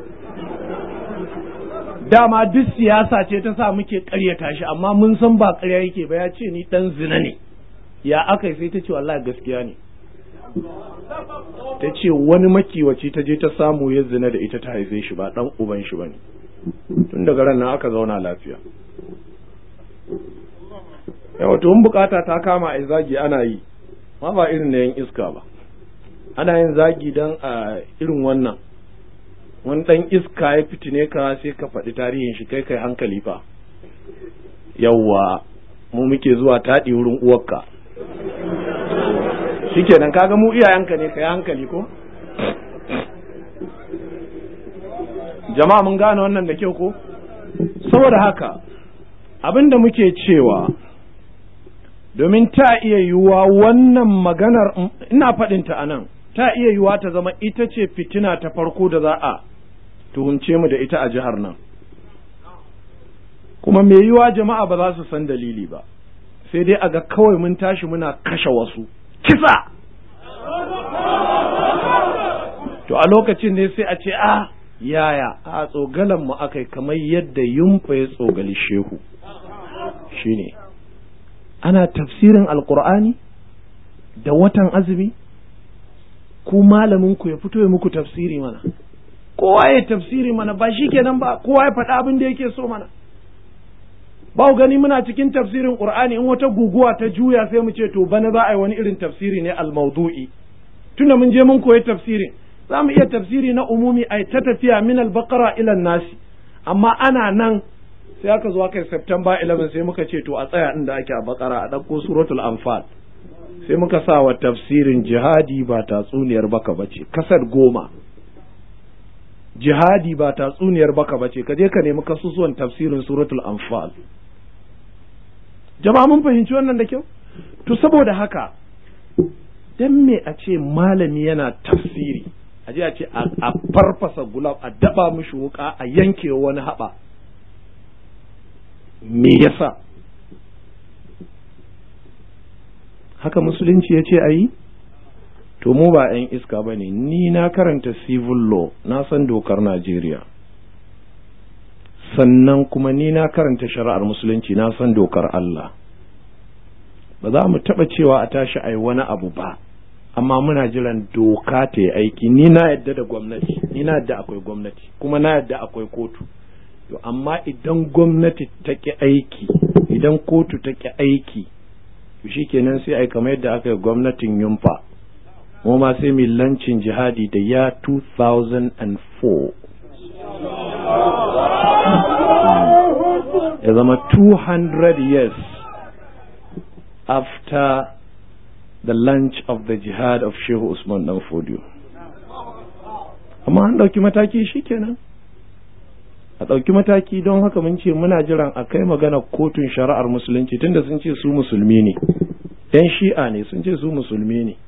dama duk siyasa ce ta sa muke ƙaryata shi, amma mun san ba ƙarya yake ba. Ya ce ni dan zina ne. Ya aka sai ta ce wallahi gaskiya ne. Ta ce wani makiwaci ta je ta samu ya zina da ita, ta haife shi, ba dan uban shi bane. Tun daga ran nan aka zauna lafiya. Yawa to mun bukata ta kama ai zagi ana yi, ma ba irin na yan iska ba. Ana yin zagi don a irin wannan, wani ɗan iska ya fitine ka sai ka faɗi tarihin shi, kai hankali fa. Yawwa mu muke zuwa taɗi wurin uwarka, shikenan kaga mu iyayenka ne, kai hankali ko. Jama'a mun gane wannan da kyau ko? Saboda haka abinda muke cewa, domin ta iya yiwuwa wannan maganar ina faɗinta a nan, ta iya yiwuwa ta zama ita ce fitina ta farko da za a tuhumce mu da ita a jihar nan, kuma mai yiwuwa jama'a ba za su san dalili ba, sai dai a ga kawai mun tashi muna kashe wasu kisa, to a lokacin ne sai a ce yaya a tsogalan mu akai kamar yadda yumfa ya tsogali shehu. Shine ana tafsirin alqur'ani da watan azumi, ku malamin ku ya fito ya muku tafsiri mana, kowa ya tafsiri mana, ba shi kenan ba, kowa ya faɗa abin da yake so mana. Ba ku gani muna cikin tafsirin qur'ani, in wata guguwa ta juya sai mu ce to bana za a yi wani irin tafsiri ne al-mawdu'i. Tunda mun je mun koyi tafsirin, za mu iya tafsiri na umumi ai ta tafiya min al-baqara ila an-nasi, amma ana nan sai aka zo aka September 11 sai muka ce to a tsaya inda ake a Baqara, a ɗauko suratul Anfal, sai muka sa wa tafsirin jihadi ba tatsuniyar baka bace, kasar 10 jihadi ba tatsuniyar baka bace, ka je ka nemi kasusuwan tafsirin suratul Anfal. Jama'a mun fahimci wannan da kyau? To saboda haka dan me a ce malami yana tafsiri, a je a ce a farfasa gulab, a daba mishi wuka, a yanke wani haɓa, me yasa? Haka musulunci ya ce a yi? To mu ba 'yan iska ba ne, ni na karanta civil law, na san dokar Najeriya, sannan kuma ni na karanta shari'ar musulunci, na san dokar Allah. Ba za mu taɓa cewa a tashi a yi wani abu ba, amma muna jiran doka ta yi aiki. Ni na yadda da gwamnati, ni na yadda akwai gwamnati, kuma na yadda akwai kotu. Amma idan gwamnati ta ƙi aiki, idan kotu ta ƙi aiki, to shi kenan sai ai kamar yadda aka yi gwamnatin yumfa, mu ma sai mu lancin jihadi da ya 2004 ya zama 200 years after the launch of the jihad of Shehu Usman Dan Fodio. Amma an ɗauki mataki, shi kenan a ɗauki mataki. Don haka mun ce muna jiran a kai magana kotun shari'ar musulunci, tunda sun ce su musulmi ne, yan shi'a ne, sun ce su musulmi ne,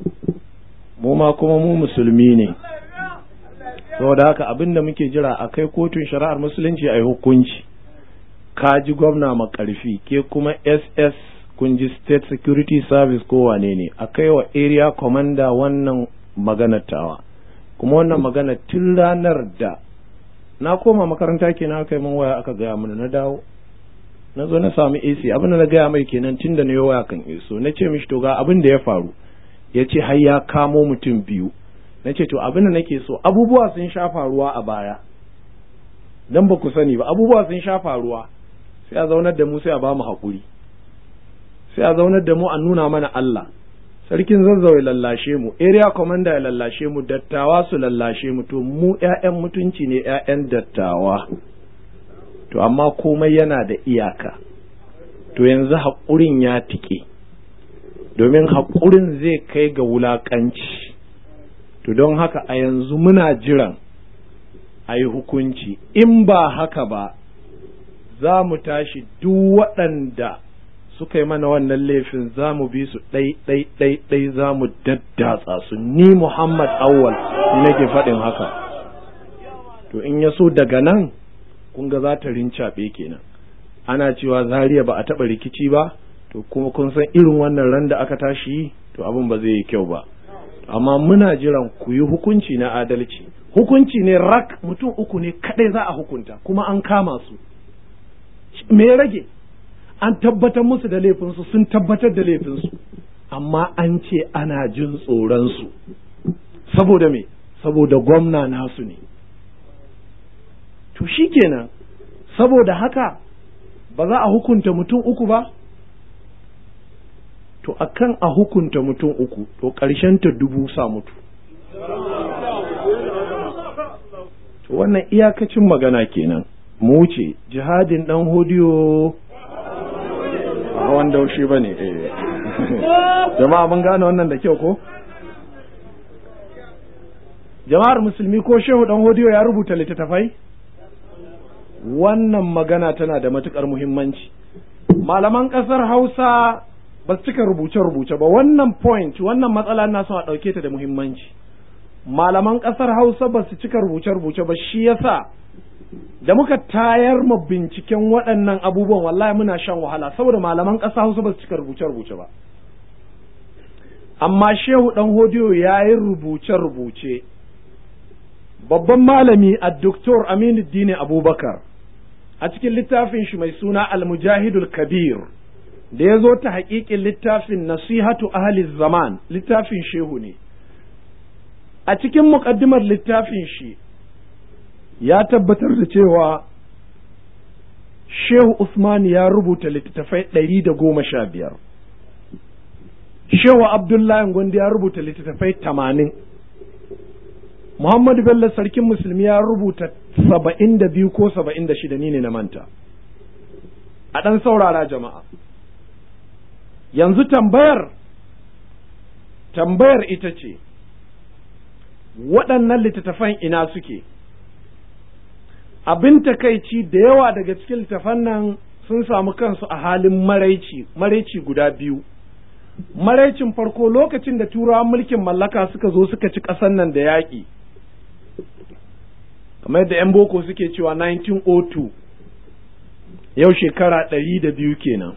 mu ma kuma mu musulmi ne. Saboda haka abinda muke jira a kai kotun shari'ar musulunci a yi hukunci. Ka ji gwamna makarfi, ke kuma SS kun ji state security service ko wane ne, a kai wa area commander wannan maganar tawa. Kuma wannan magana tun ranar da na koma makaranta kenan aka yi min waya aka gaya mana, na dawo na zo na sami AC, abin da na gaya mai kenan tun da na yi waya kan iso. Na ce mishi to ga abin da ya faru, ya ce har ya kamo mutum 2. Na ce to abin da nake so, abubuwa sun sha faruwa a baya, dan ba ku sani ba, abubuwa sun sha faruwa, sai a zaunar da mu, sai a ba mu haƙuri, sai a zaunar da mu a nuna mana Allah. Sarkin Zazzau ya lallashe mu, area commander ya lallashe mu, dattawa su lallashe mu, to mu ƴaƴan mutunci ne, ƴaƴan dattawa. To amma komai yana da iyaka. To yanzu haƙurin ya tike, domin haƙurin zai kai ga wulaƙanci. To don haka a yanzu muna jiran a yi hukunci, in ba haka ba za mu tashi duk waɗanda suka yi mana wannan laifin za mu bi su ɗai za mu daddatsa su. Ni Muhammad Awwal nake faɗin haka. To in ya so daga nan kun ga za ta rincaɓe kenan. Ana cewa Zaria ba a taɓa rikici ba, to kuma kun san irin wannan ran da aka tashi, to abin ba zai yi kyau ba. Amma muna jiran ku yi hukunci na adalci. Hukunci ne rak, mutum 3 ne kaɗai za a hukunta, kuma an kama su. Me ya rage? An tabbatar musu da laifinsu, sun tabbatar da laifinsu, amma an ce ana jin tsoronsu. Saboda me? Saboda gwamna nasu ne. To shi kenan, saboda haka ba za a hukunta mutum 3 ba? to akan a hukunta mutum uku to ƙarshen ta 1000 sa mutu. To wannan iyakacin magana kenan. Mu wuce jihadin dan hodiyo a wanda shi bane jama'a mun gane wannan da kyau ko? Jama'ar musulmi ko Shehu dan hodiyo ya rubuta littattafai? Wannan magana tana da matukar muhimmanci. Malaman ƙasar Hausa ba su cika rubuce-rubuce ba. Wannan point, wannan matsala na son a ɗauke ta da muhimmanci. Malaman ƙasar Hausa ba su cika rubuce-rubuce ba, shi yasa da muka tayar ma binciken waɗannan abubuwan wallahi muna shan wahala saboda malaman ƙasar Hausa ba su cika rubuce-rubuce ba. Amma Shehu ɗan hodiyo ya yi rubuce-rubuce. Babban malami a Dr. Aminuddin Abubakar a cikin littafin shi mai suna Al-Mujahidul Kabir da ya zo ta haƙiƙin littafin Nasihatu Ahli Zaman, littafin Shehu ne. A cikin muƙaddimar littafin shi ya tabbatar da cewa Shehu Usman ya rubuta littattafai 115. Shehu Abdullahi Gondi ya rubuta littattafai 80. Muhammadu Bello sarkin musulmi ya rubuta 72 ko 76 ni ne na manta. A ɗan saurara jama'a. Yanzu tambayar ita ce, waɗannan littattafan ina suke? Abin takaici da yawa daga cikin littattafan nan sun samu kansu a halin maraici guda biyu. Maraicin farko lokacin da turawan mulkin mallaka suka zo suka ci ƙasar nan da yaƙi. Kamar yadda 'yan boko suke cewa 1902, yau shekara 102 kenan.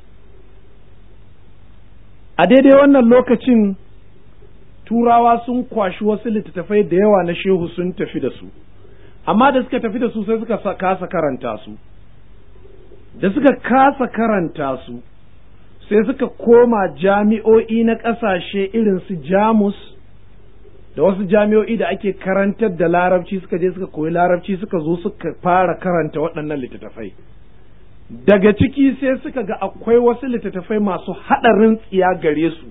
A daidai wannan lokacin turawa sun kwashi wasu littattafai da yawa na Shehu sun tafi da su, amma da suka tafi da su sai suka kasa karanta su. Da suka kasa karanta su sai suka koma jami'o'i na ƙasashe irin su Jamus da wasu jami'o'i da ake karantar da larabci, suka je suka koyi larabci, suka zo suka fara karanta waɗannan littattafai. Daga ciki sai suka ga akwai wasu littattafai masu haɗarin tsiya gare su,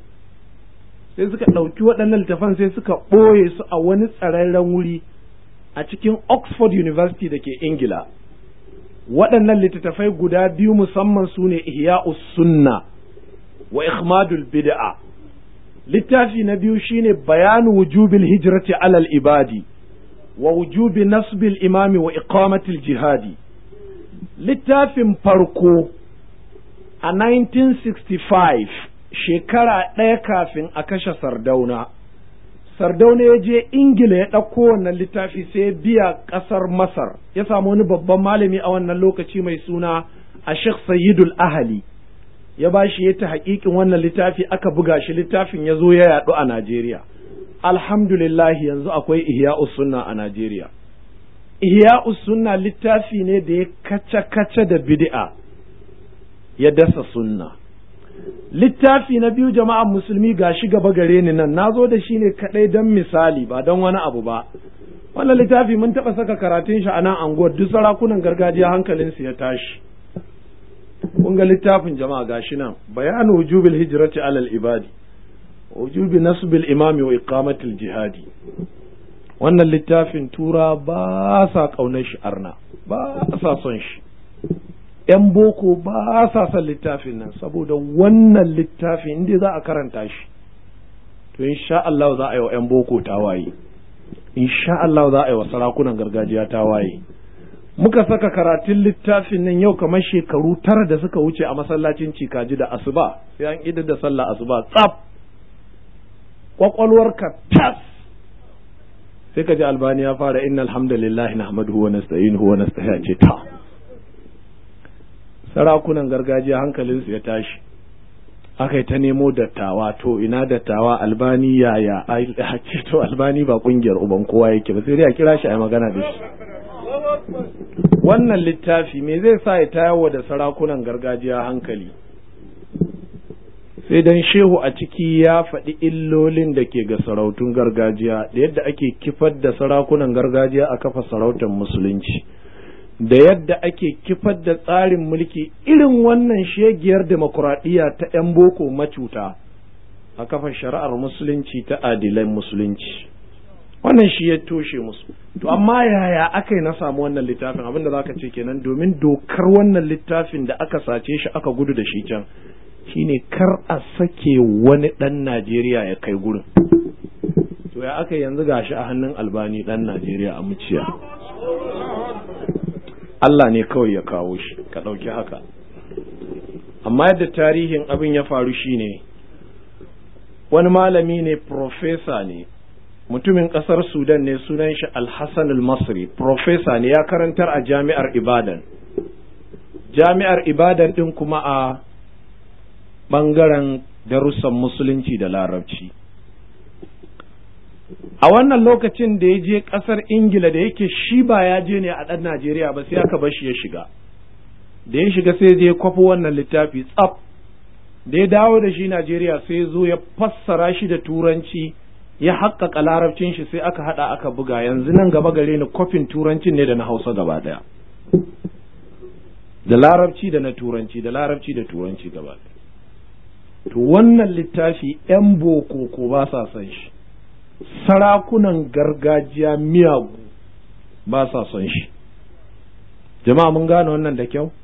sai suka ɗauki waɗannan littattafan sai suka ɓoye su a wani tsararren wuri a cikin Oxford University da ke Ingila. Waɗannan littattafai guda biyu musamman su ne Ihya'us Sunna wa Ikhmadul Bid'a. Littafi na biyu shine Bayanu wujubil hijrati alal ibadi wa wujubi nasbil imami wa iqamatil jihadi. Littafin farko a 1965, shekara ɗaya kafin a kashe Sardauna. Sardauna ya je Ingila ya ɗauko wannan littafi sai ya biya ƙasar Masar, ya samu wani babban malami a wannan lokaci mai suna a Sheikh Sayyidul Ahali, ya ba shi ta haƙiƙin wannan littafi, aka buga shi, littafin ya zo ya yaɗu a Najeriya. Alhamdulillah yanzu akwai Ihya'us Sunna a Najeriya. Ihya'us Sunna littafi ne da ya kace-kace da bid'a, ya dasa sunna. Littafi na biyu jama'an musulmi gashi gaba gare ni nan, nazo da shi ne kadai don misali ba don wani abu ba. Wannan littafi mun taɓa saka karatun shi a nan anguwar, duk sarakunan gargajiya hankalinsu ya tashi. Kun ga littafin jama'a gashi nan, Bayanu wujubil hijrati alal ibadi, wujubi nasbil imami wa iqamatil jihadi. Wannan littafin tura ba sa ƙaunar shi arna, ba sa son shi. ‘Yan boko ba sa son littafin nan, saboda wannan littafin inda za a karanta shi, to insha Allah za a yi wa ‘yan boko tawaye, insha Allah za a yi wa sarakunan gargajiya tawaye. Muka saka karatun littafin nan yau kamar shekaru 9 da suka wuce a masallacin Cikaji da asuba, sai an idar da sallah asuba tsaf, kwakwalwarka tas, sai ka ji Albani ya fara innal hamdalillah nahmaduhu wa nasta'inuhu wa nastaghfiruh, ce ta sarakunan gargajiya hankalinsu ya tashi, aka yi ta nemo dattawa, to ina dattawa Albani yaya, a ce to Albani ba kungiyar uban kowa yake ba, sai dai a kira shi a magana da shi. Wannan littafi me zai sa ya tayawa da sarakunan gargajiya hankali? Sai dan Shehu a ciki ya faɗi illolin da ke ga sarautun gargajiya, da yadda ake kifar da sarakunan gargajiya a kafa sarautar musulunci, da yadda ake kifar da tsarin mulki irin wannan shegiyar demokuraɗiyya ta ‘yan boko macuta, a kafa shari'ar musulunci ta adilan musulunci. Wannan shi ya toshe musu. To amma yaya aka yi na samu wannan littafin? Abinda za ka ce kenan, domin dokar wannan littafin da aka sace shi aka gudu da shi can shine kar a sake wani ɗan Najeriya ya kai gurin. To ya aka yanzu gashi a hannun Albani ɗan Najeriya a muciya. Allah ne kawai ya kawo shi, ka ɗauki haka. Amma yadda tarihin abin ya faru shine, wani malami ne, profesa ne, mutumin ƙasar Sudan ne, sunan shi Al-Hassan al-Masri, profesa ne, ya karantar a jami'ar Ibadan. Jami'ar Ibadan ɗin kuma a ɓangaren darussan musulunci da larabci. A wannan lokacin da ya je ƙasar Ingila, da yake shi ba ya je ne a ɗan Najeriya ba, sai aka bar shi ya shiga. Da ya shiga sai je kwafo wannan littafi tsaf. Da ya dawo da shi Najeriya sai zo ya fassara shi da Turanci, ya haƙƙaƙa larabcin shi, sai aka haɗa aka buga. Yanzu nan gaba gare ni kwafin Turancin ne da na Hausa gaba ɗaya, da larabci da na Turanci, da larabci da Turanci gaba ɗaya. To wannan littafi 'yan boko ko ba sa son shi, sarakunan gargajiya miyagu ba sa son shi. Jama'a mun gane wannan da kyau.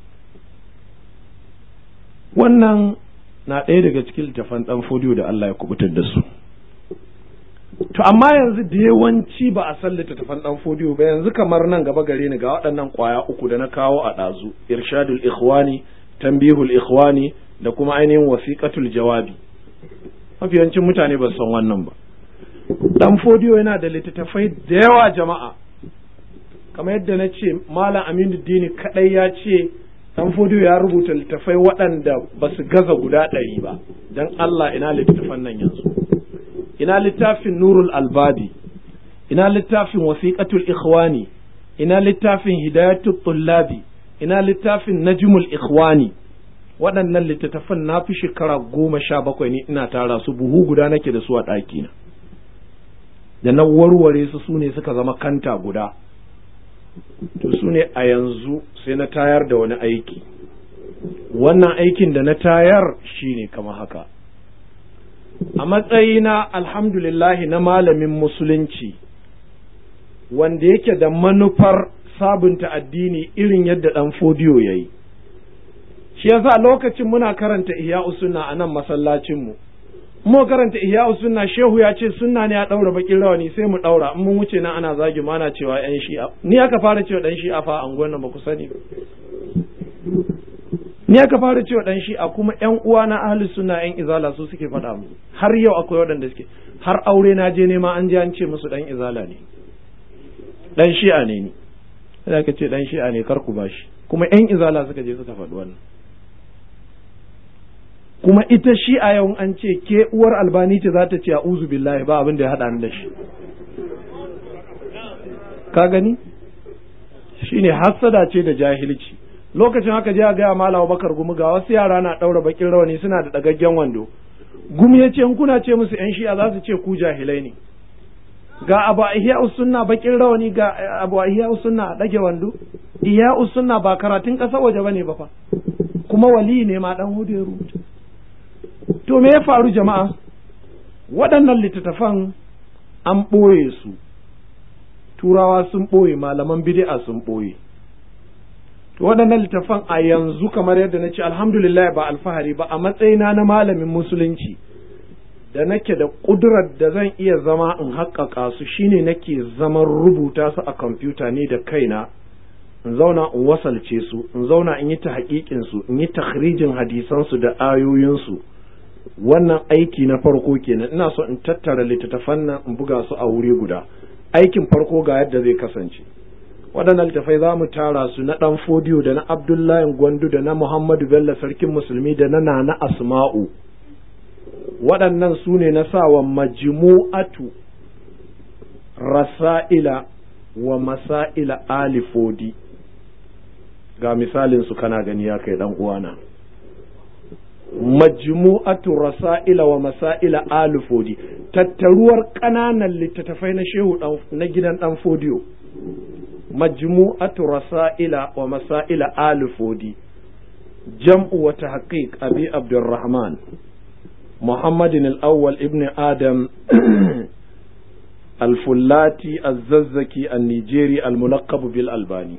Wannan na ɗaya daga cikin littafan ɗan Fodiyo da Allah ya kubutar da su. To amma yanzu da yawanci ba a san littafan ɗan Fodiyo ba. Yanzu kamar nan gaba gare ni ga waɗannan ƙwaya uku da na kawo a ɗazu: Irshadul Ikhwani, Tanbihul Ikhwani, da kuma ainihin Wasiqatul Jawabi. Mafiyancin mutane ba san wannan ba. Ɗan Fodiyo yana da littattafai da yawa jama'a. Kamar yadda na ce, Malam Aminu Dini kaɗai ya ce Ɗan Fodiyo ya rubuta littattafai waɗanda ba su gaza guda 100 ba. Don Allah, ina littattafan nan yanzu? Ina littafin Nurul Albadi, ina littafin Wasiqatul Ikhwani, ina littafin Hidayatul Tullabi, ina littafin Najmul Ikhwani. Waɗannan littattafan na fi shekara 17 ne ina tara su, buhu guda nake da su a ɗakina. Da na warware su ne suka zama kanta guda. To su ne a yanzu sai na tayar da wani aiki. Wannan aikin da na tayar shine kama haka. A matsayina alhamdulillahi na malamin musulunci wanda yake da manufar sabunta addini irin yadda Ɗan Fodiyo ya yi. Shi yasa lokacin muna karanta Ihya'us Sunna a nan masallacinmu, mu karanta Ihya'us Sunna, shehu ya ce sunna ne a ɗaura bakin rawani, sai mu ɗaura. In mun wuce nan ana zagi, mana cewa ƴan shi'a. Ni aka fara cewa ɗan shi'a fa a unguwar nan, ba ku sani ba. Ni aka fara cewa ɗan shi'a, kuma ƴan uwa na ahlus sunna, ƴan izala su suke faɗa mu. Har yau akwai waɗanda suke, har aure na je nema an je an ce musu ɗan izala ne, ɗan shi'a ne ni. Sai aka ce ɗan shi'a ne, kar ku bashi. Kuma ƴan izala suka je suka faɗi wannan. Kuma ita shi'a yau an ce ke uwar Albani ce za ta ce a'udhu billahi, ba abin da ya haɗa ni da shi. Ka gani? Shine hassada ce da jahilci. Lokacin haka je a gaya Malam Bakar Gumi ga wasu yara na ɗaura bakin rawani suna da ɗagaggen wando. Gumi ya ce in kuna ce musu ƴan shi'a za su ce ku jahilai ne. Ga Abu Ihya'us Sunna bakin rawani, ga Abu Ihya'us Sunna a ɗage wando. Ihya'us Sunna ba karatun ƙasa waje bane ba fa. Kuma wali ne ma Ɗan Hudu ya rubuta. To me ya faru jama'a? Waɗannan littattafan an ɓoye su. Turawa sun ɓoye, malaman bid'a sun ɓoye. To waɗannan littattafan a yanzu, kamar yadda na ce, alhamdulillah ba alfahari ba, a matsayina na malamin musulunci da nake da ƙudurar da zan iya zama in haƙƙaƙa su, shine nake zaman rubuta su a kwamfuta ne da kaina, in zauna in wasalce su, in zauna in yi ta haƙiƙin su, in yi takhrijin hadisan su da ayoyin su. Wannan aiki na farko kenan. Ina so in tattara littattafan nan in buga su a wuri guda. Aikin farko ga yadda zai kasance. Waɗannan littattafai za mu tara su, na Ɗan Fodiyo da na Abdullahi Gwandu da na Muhammadu Bello Sarkin Musulmi da na Nana Asma'u. Waɗannan su ne na sawa Majmu'atu Rasa'ila wa Masa'ila Ali Fodi. Ga misalin su kana gani ya kai ɗan uwana. Majmu'atu Rasa'ila wa Masa'ila Ali Fodi, tattaruwar ƙananan littattafai na shehu na gidan Ɗan Fodiyo. Majmu'atu Rasa'ila wa Masa'ila Ali Fodi, jam'u wa tahqiq Abi Abdurrahman, Muhammadin al-Awwal ibn Adam al-Fullati al-Zazzaki al-Nijeri al-Mulaqab bil Albani.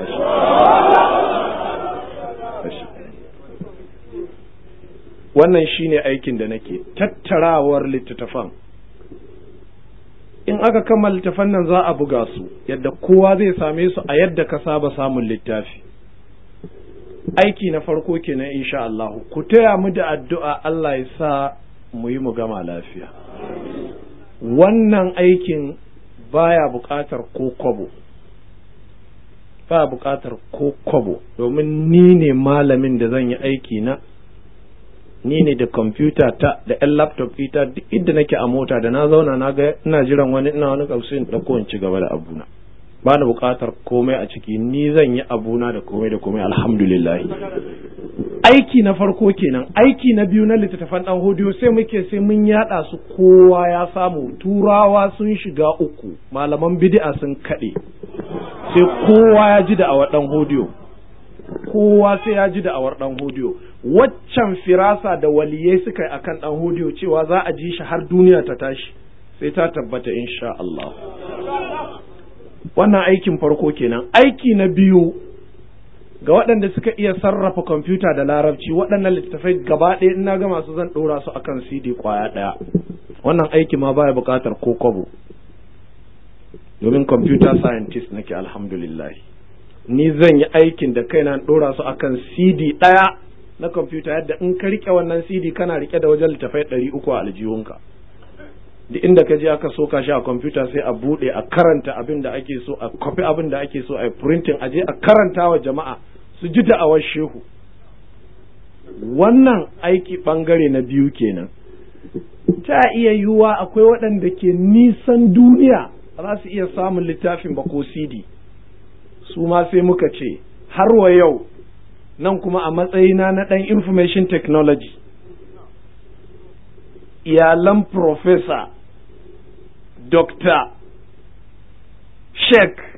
Wannan shine aikin da nake, tattarawar littattafan. In aka kammala littattafan nan za a buga su yadda kowa zai same su a yadda ka saba samun littafi. Aiki na farko kenan insha Allah. Ku taya mu da addu'a Allah ya sa mu yi mu gama lafiya. Wannan aikin baya buƙatar ko kwabo. Baya buƙatar ko kwabo domin ni ne malamin da zan yi aiki na, ni ne da kwamfuta ta da ƴan laptop ita duk inda nake a mota da na zauna na ga ina jiran wani ina wani kausin da ko in ci gaba da abuna. Ba na buƙatar komai a ciki, ni zan yi abuna da komai da komai alhamdulillah. Aiki na farko kenan. Aiki na biyu na littattafan ɗan hodiyo sai mun yaɗa su, kowa ya samu. Turawa sun shiga uku, malaman bid'a sun kaɗe, sai kowa ya ji da awar ɗan hodiyo, kowa sai ya ji da awar ɗan hodiyo. Waccan firasa da waliyai suka yi akan ɗan hodiyo cewa za a ji shi har duniya ta tashi sai ta tabbata insha Allah. Wannan aikin farko kenan. Aiki na biyu ga waɗanda suka iya sarrafa kwamfuta da larabci, waɗannan littattafai gaba ɗaya in na gama su zan ɗora su akan CD kwaya ɗaya. Wannan aiki ma baya buƙatar ko kwabo domin computer scientist nake alhamdulillah. Ni zan yi aikin da kaina ɗora su akan CD ɗaya na kwamfuta yadda in ka riƙe wannan CD kana riƙe da wajen littattafai 300 a aljihunka. Duk inda ka je aka soka shi a kwamfuta sai a buɗe a karanta abin da ake so, a copy abin da ake so, a printing, a je a karanta wa jama'a su ji da'awar shehu. Wannan aiki ɓangare na biyu kenan. Ta iya yiwuwa akwai waɗanda ke nisan duniya za su iya samun littafin ba ko CD, su ma sai muka ce har wa yau nan kuma a matsayina na ɗan information technology, iyalan professor Dr. Sheikh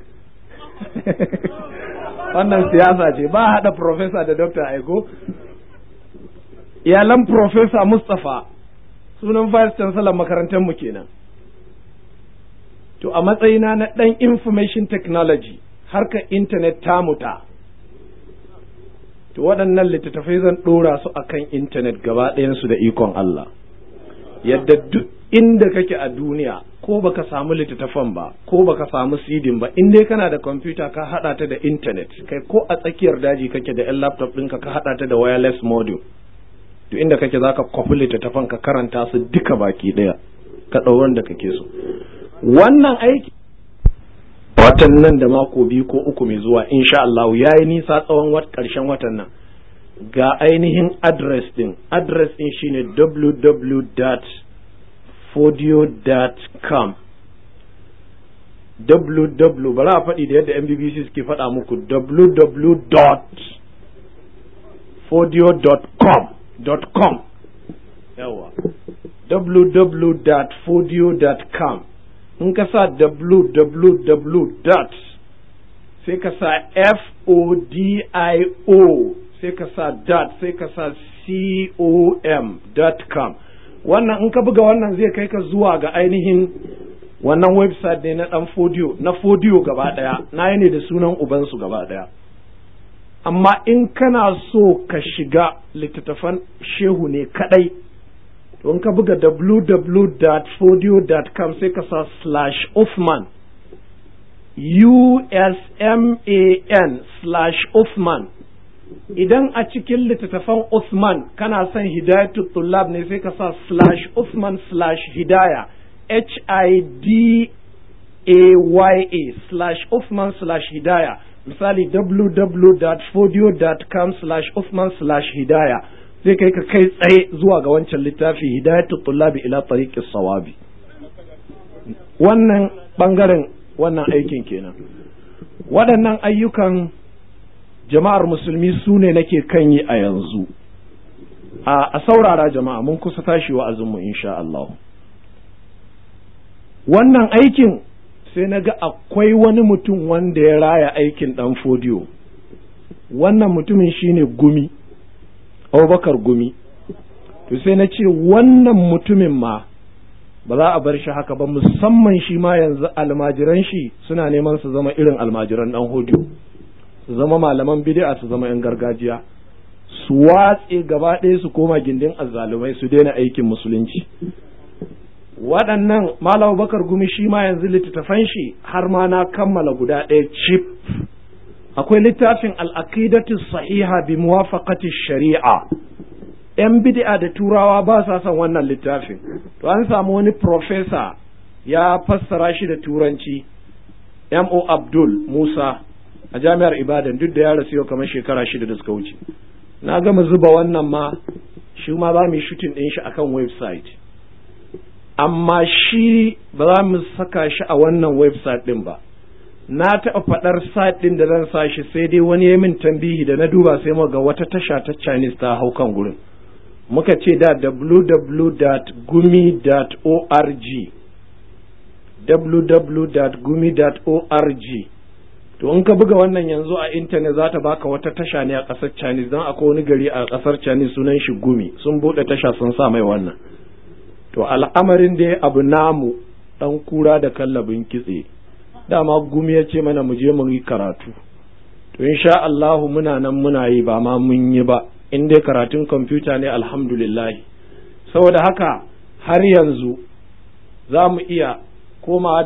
wannan siyasa ce, ba haɗa professor da doctor aiko. Iyalan Professor Mustapha sunan vice chancellor makarantar mu kenan. To a matsayina na ɗan information technology, harkar internet ta muta, to waɗannan littattafai zan ɗora su akan internet gaba ɗayansu da ikon Allah, yadda duk inda kake a duniya ko baka samu littattafan ba ko baka samu sidin ba, in dai kana da kwamfuta ka haɗa ta da internet, kai ko a tsakiyar daji kake da 'yan laptop ɗinka ka haɗa ta da wireless modem, to inda kake zaka kwafi littattafan ka karanta su duka baki ɗaya ka ɗauran da kake so. Wannan aiki watan nan da mako 2 ko 3 mai zuwa insha Allah yayi nisa tsawon ƙarshen watan nan. Ga ainihin address din shine www.fodio.com. bara a faɗi da yadda MBBC suke faɗa muku, www.fodio.com yawa, www.fodio.com. in ka sa www. sai ka sa FODIO sai ka sa sai ka sa com. Wannan in ka buga wannan zai kai ka zuwa ga ainihin wannan website ne na dan Fodio, na Fodio gaba daya, na yi ne da sunan ubansu gaba daya. Amma in kana so ka shiga littattafan shehu ne kadai, to in ka buga www.fodio.com sai ka sa /Uthman USMAN/Uthman. Idan a cikin littattafan Uthman kana son hidayatul tullab ne sai ka sa /Uthman/hidaya HIDAYA/Uthman/hidaya. Misali www.fodio.com/Uthman/hidaya zai kai ka kai tsaye zuwa ga wancan littafi hidayatul tullabi ila tariqis sawabi. Wannan bangaren wannan aikin kenan. Waɗannan ayyukan jama'ar musulmi su ne nake kan yi a yanzu. A saurara jama'a, mun kusa tashi wa'azinmu insha Allah. Wannan aikin sai na ga akwai wani mutum wanda ya raya aikin ɗan Fodiyo. Wannan mutumin shine Gumi, Abubakar Gumi. to sai na ce wannan mutumin ma ba za a bar shi haka ba, musamman shi ma yanzu almajiran shi suna neman su zama irin almajiran dan hodiyo, su zama malaman bid'a, su zama yan gargajiya, su watse gaba ɗaya su koma gindin azzalumai, su daina aikin musulunci. Waɗannan Malam Bakar Gumi shi ma yanzu littattafan shi har ma na kammala guda ɗaya cif. Akwai littafin al-aqidatu sahiha bi muwafaqati shari'a. ‘Yan bid'a da turawa ba sa son wannan littafin, to an samu wani profesa ya fassara shi da turanci, M.O. Abdul Musa a jami'ar Ibadan, duk da ya rasu yau kamar shekara 6 da suka wuce. Na gama zuba wannan ma, shi ma za mu yi shooting ɗin shi akan website, amma shi ba za mu saka shi a wannan website ɗin ba. Na taɓa faɗar site ɗin da zan sa shi, sai dai wani ya min tambihi da na duba sai mu ga wata tasha ta Chinese ta hau kan gurin. Muka ce da www.gumi.org www.gumi.org. To in ka buga wannan yanzu a intanet za ta baka wata tasha ne a ƙasar Chinese, don akwai wani gari a ƙasar Chinese sunan shi Gumi, sun buɗe tasha sun sa mai wannan. To al'amarin da abu namu ɗan kura da kallabin kitse, dama Gumi ya ce mana mu je mu yi karatu. To insha Allahu muna nan muna yi, ba ma mun yi ba, in dai karatun kwamfuta ne alhamdulillah. Saboda haka har yanzu za mu iya koma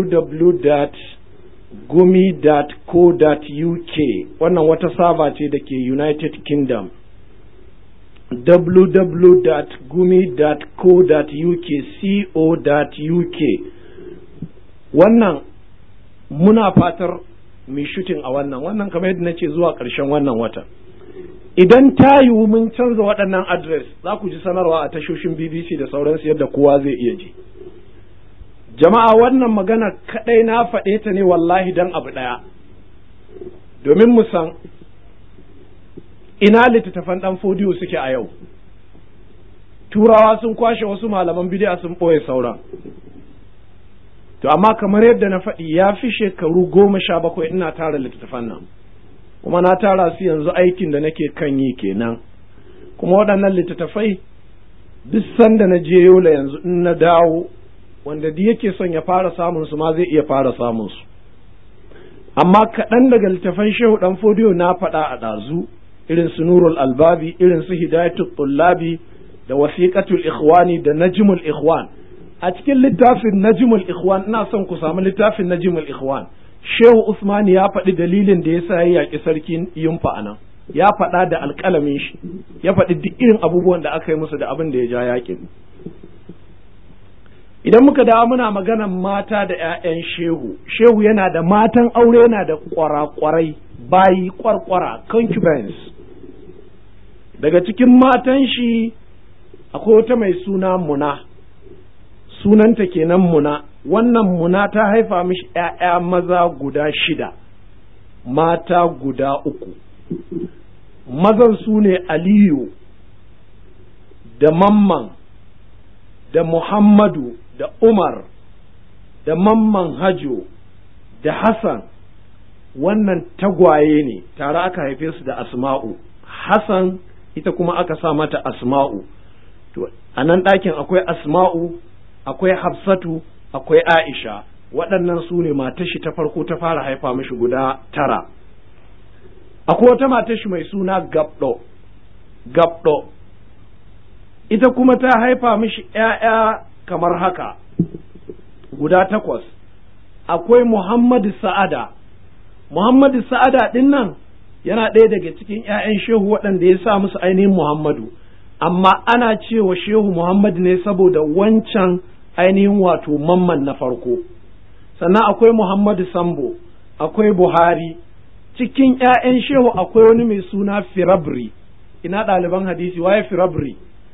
www.gumi.co.uk, wannan wata saba ce da ke United Kingdom, www.gumi.co.uk. Wannan muna fatar mai shooting a wannan kamar yadda nace zuwa ƙarshen wannan wata. Idan ta yiwu mun canza waɗannan address, za ku ji sanarwa a tashoshin BBC da sauransu yadda kowa zai iya ji. Jama'a, wannan magana kaɗai na faɗe ta ne wallahi don abu ɗaya, domin mu san ina littattafan ɗan fodiyo suke a yau. Turawa sun kwashe wasu malaman bid'a sun ɓoye sauran. To amma kamar yadda na faɗi, ya fi shekaru 17 ina tara littattafan nan, kuma na tara su yanzu aikin da nake kan yi kenan. Kuma waɗannan littattafai duk sanda na je Yola yanzu in na dawo, wanda duk yake son ya fara samun su ma zai iya fara samun su. Amma kaɗan daga littattafan Shehu ɗan Fodiyo na faɗa a ɗazu, irin su Nurul Albabi, irin su Hidayatul Tullabi, da Wasiqatul Ikhwani, da Najmul Ikhwan. A cikin littafin Najmul Ikhwan, ina son ku samu littafin Najmul Ikhwan. Shehu Usman ya faɗi dalilin da yasa ya yaƙi sarkin Yumfa anan. Ya faɗa da alƙalamin shi, ya faɗi duk irin abubuwan da aka yi musu da abin da ya ja yaƙin. Idan muka dawo muna maganan mata da ‘ya'yan Shehu, Shehu yana da matan aure, yana da ƙwarakwarai, bayi ƙwarƙwara, concubines. Daga cikin matan shi akwai wata mai suna Muna, sunanta kenan Muna. Wannan Muna ta haifa mishi ‘ya'ya maza guda 6, mata guda 3. Mazan su ne Aliyu da Mamman da Muhammadu da Umar da Mamman Hajo da Hassan. Wannan tagwaye ne, tare aka haife su da Asma'u. Hassan ita kuma aka sa mata Asma'u. To a nan ɗakin akwai Asma'u, akwai Hafsatu, akwai Aisha. Waɗannan su ne matar shi ta farko ta fara haifa mishi guda 9. Akwai wata matar shi mai suna Gabdo, ita kuma ta haifa mishi ‘ya'ya kamar haka guda 8. Akwai Muhammadu Sa'ada ɗin nan yana ɗaya daga cikin ‘ya'yan Shehu waɗanda ya sa musu ainihin Muhammadu, amma ana cewa Shehu Muhammadu ne saboda wancan ainihin wato Mamman na farko. Sannan akwai Muhammadu Sambo, akwai Buhari. Cikin ‘ya'yan Shehu akwai wani mai suna Firabri. Ina ɗaliban hadisi, waye Firabri?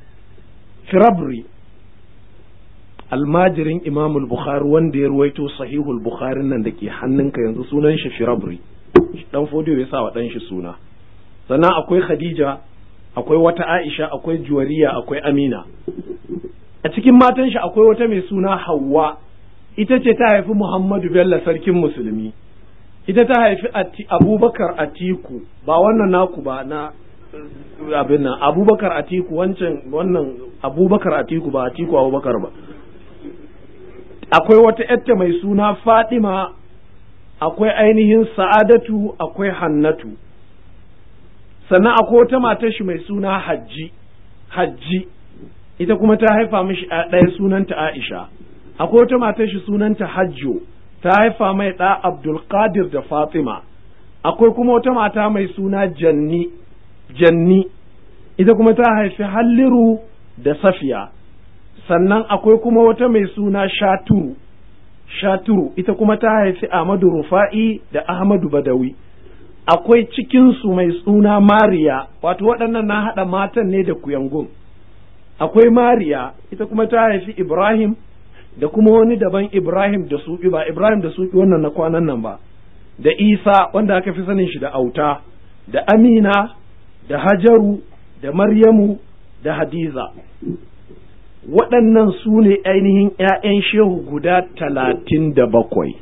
Almajirin Imamul Bukhari wanda ya ruwaito Sahihul Bukhari nan da ke hannunka yanzu, sunan shi Firabri. Dan Fodiyo ya sa wa ɗan shi suna. Sannan akwai Khadija, akwai wata Aisha, akwai Juwariya, akwai Amina. A cikin matan shi akwai wata mai suna Hawwa, ita ce ta haifi Muhammadu Bello sarkin musulmi. Ita ta haifi Abubakar Atiku, ba wannan naku ba, na abin nan Abubakar Atiku wannan Abubakar Atiku ba Atiku Abubakar ba. Akwai wata ƴarta mai suna Fatima, akwai ainihin Sa'adatu, akwai Hannatu, sannan akwai wata matar shi mai suna Hajji ita kuma ta haifa mishi ɗaya sunanta Aisha. Akwai wata matar shi sunanta Hajjo, ta haifa mai ɗa Abdul Qadir da Fatima. Akwai kuma wata mata mai suna Janni ita kuma ta haifi Halliru da Safiya. Sannan akwai kuma wata mai suna Shaturu ita kuma ta haifi Ahmadu Rufa'i da Ahmadu Badawi. Akwai cikinsu mai suna Mariya, wato waɗannan na haɗa matan ne da kuyangun. Akwai Mariya ita kuma ta haifi Ibrahim da kuma wani daban Ibrahim da Suƙi, ba Ibrahim da Suƙi wannan na kwanan nan ba, da Isa wanda aka fi sanin shi da Auta, da Amina, da Hajaru, da Maryamu, da Hadiza. Waɗannan su ne ainihin ‘ya'yan shehu guda 37.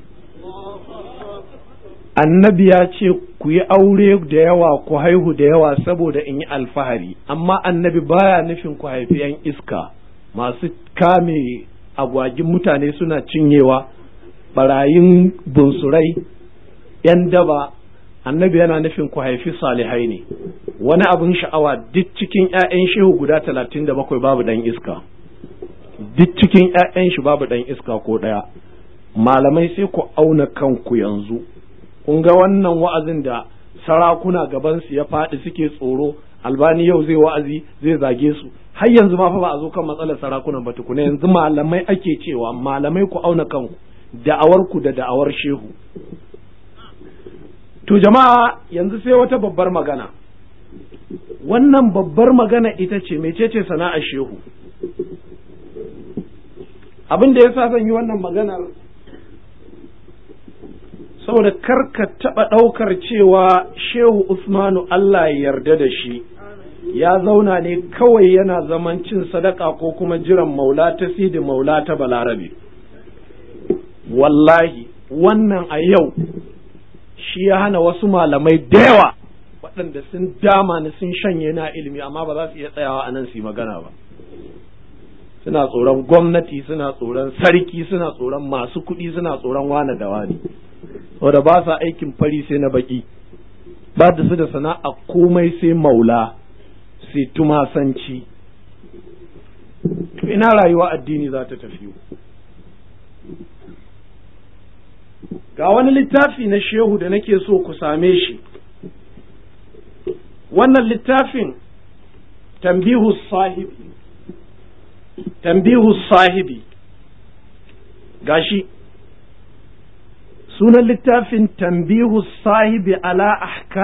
Annabi ya ce ku yi aure da yawa, ku haihu da yawa saboda in yi alfahari, amma annabi baya nufin ku haifi ‘yan iska masu kame agwagin mutane suna cinyewa, barayin bunsurai, ‘yan daba. Annabi yana nufin ku haifi salihai ne. Wani abin sha'awa, duk cikin ‘ya'yan shehu guda 37 babu ɗan iska, duk cikin ‘ya'yan shi babu ɗan iska ko ɗaya. Malamai sai ku auna kanku yanzu. Kun ga wannan wa'azin da sarakuna gabansu ya faɗi suke tsoro, Albani yau zai wa'azi zai zage su, har yanzu ma fa ba a zo kan matsalar sarakunan ba tukuna, yanzu malamai ake cewa. Malamai ku auna kanku, da'awarku da da'awar shehu. To jama'a, yanzu sai wata babbar magana. Wannan babbar magana ita ce mecece sana'ar shehu. Abin da yasa zan yi wannan maganar, saboda karka taɓa ɗaukar cewa Shehu Usmanu Allah ya yarda da shi ya zauna ne kawai yana zaman cin sadaka ko kuma jiran maula ta Sidi Maula ta Balarabe. Wallahi wannan a yau shi ya hana wasu malamai da yawa waɗanda sun dama ni sun shanye na ilimi, amma ba za su iya tsayawa a nan su yi magana ba. Suna tsoron gwamnati, suna tsoron sarki, suna tsoron masu kuɗi, suna tsoron wane da wane, wanda ba sa aikin fari sai na baki, ba da su da sana'a komai sai maula, sai tumasanci. To ina rayuwa addini za ta tafi? Ga wani littafi na shehu da nake so ku same shi. Wannan littafin Tambihu Sahibi gashi sunan littafin Tambihu Sahibi ala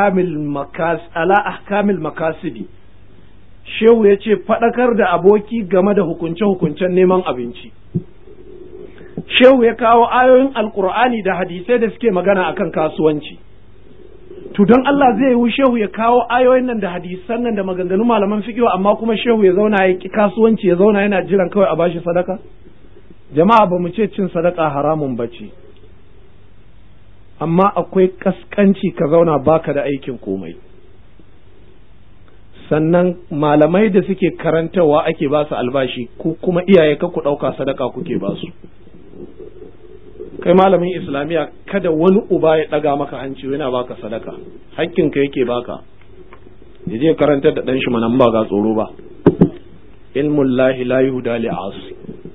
ahkamil makasidi. Shehu ya ce faɗakar da aboki game da hukunce-hukuncen neman abinci. Shehu ya kawo ayoyin Alƙur'ani da hadisai da suke magana akan kasuwanci. To don Allah zai yi shehu ya kawo ayoyin nan da hadisan nan da maganganun malaman fiqh, amma kuma shehu ya zauna ya ki kasuwanci, ya zauna yana jiran kawai a bashi sadaka? Jama'a, ba mu ce cin sadaka haramun bace, amma akwai kaskanci ka zauna baka da aikin komai. Sannan malamai da suke karantawa ake ba su albashi, ku kuma iyaye ka ku ɗauka sadaka kuke ba su. Kai malamin Islamiyya, kada wani uba ya ɗaga maka hanci yana baka sadaka, hakkinka yake baka. Ya je karantar da ɗan shi manan ba ga tsoro ba. Ilmun lahi la yuhda li asi.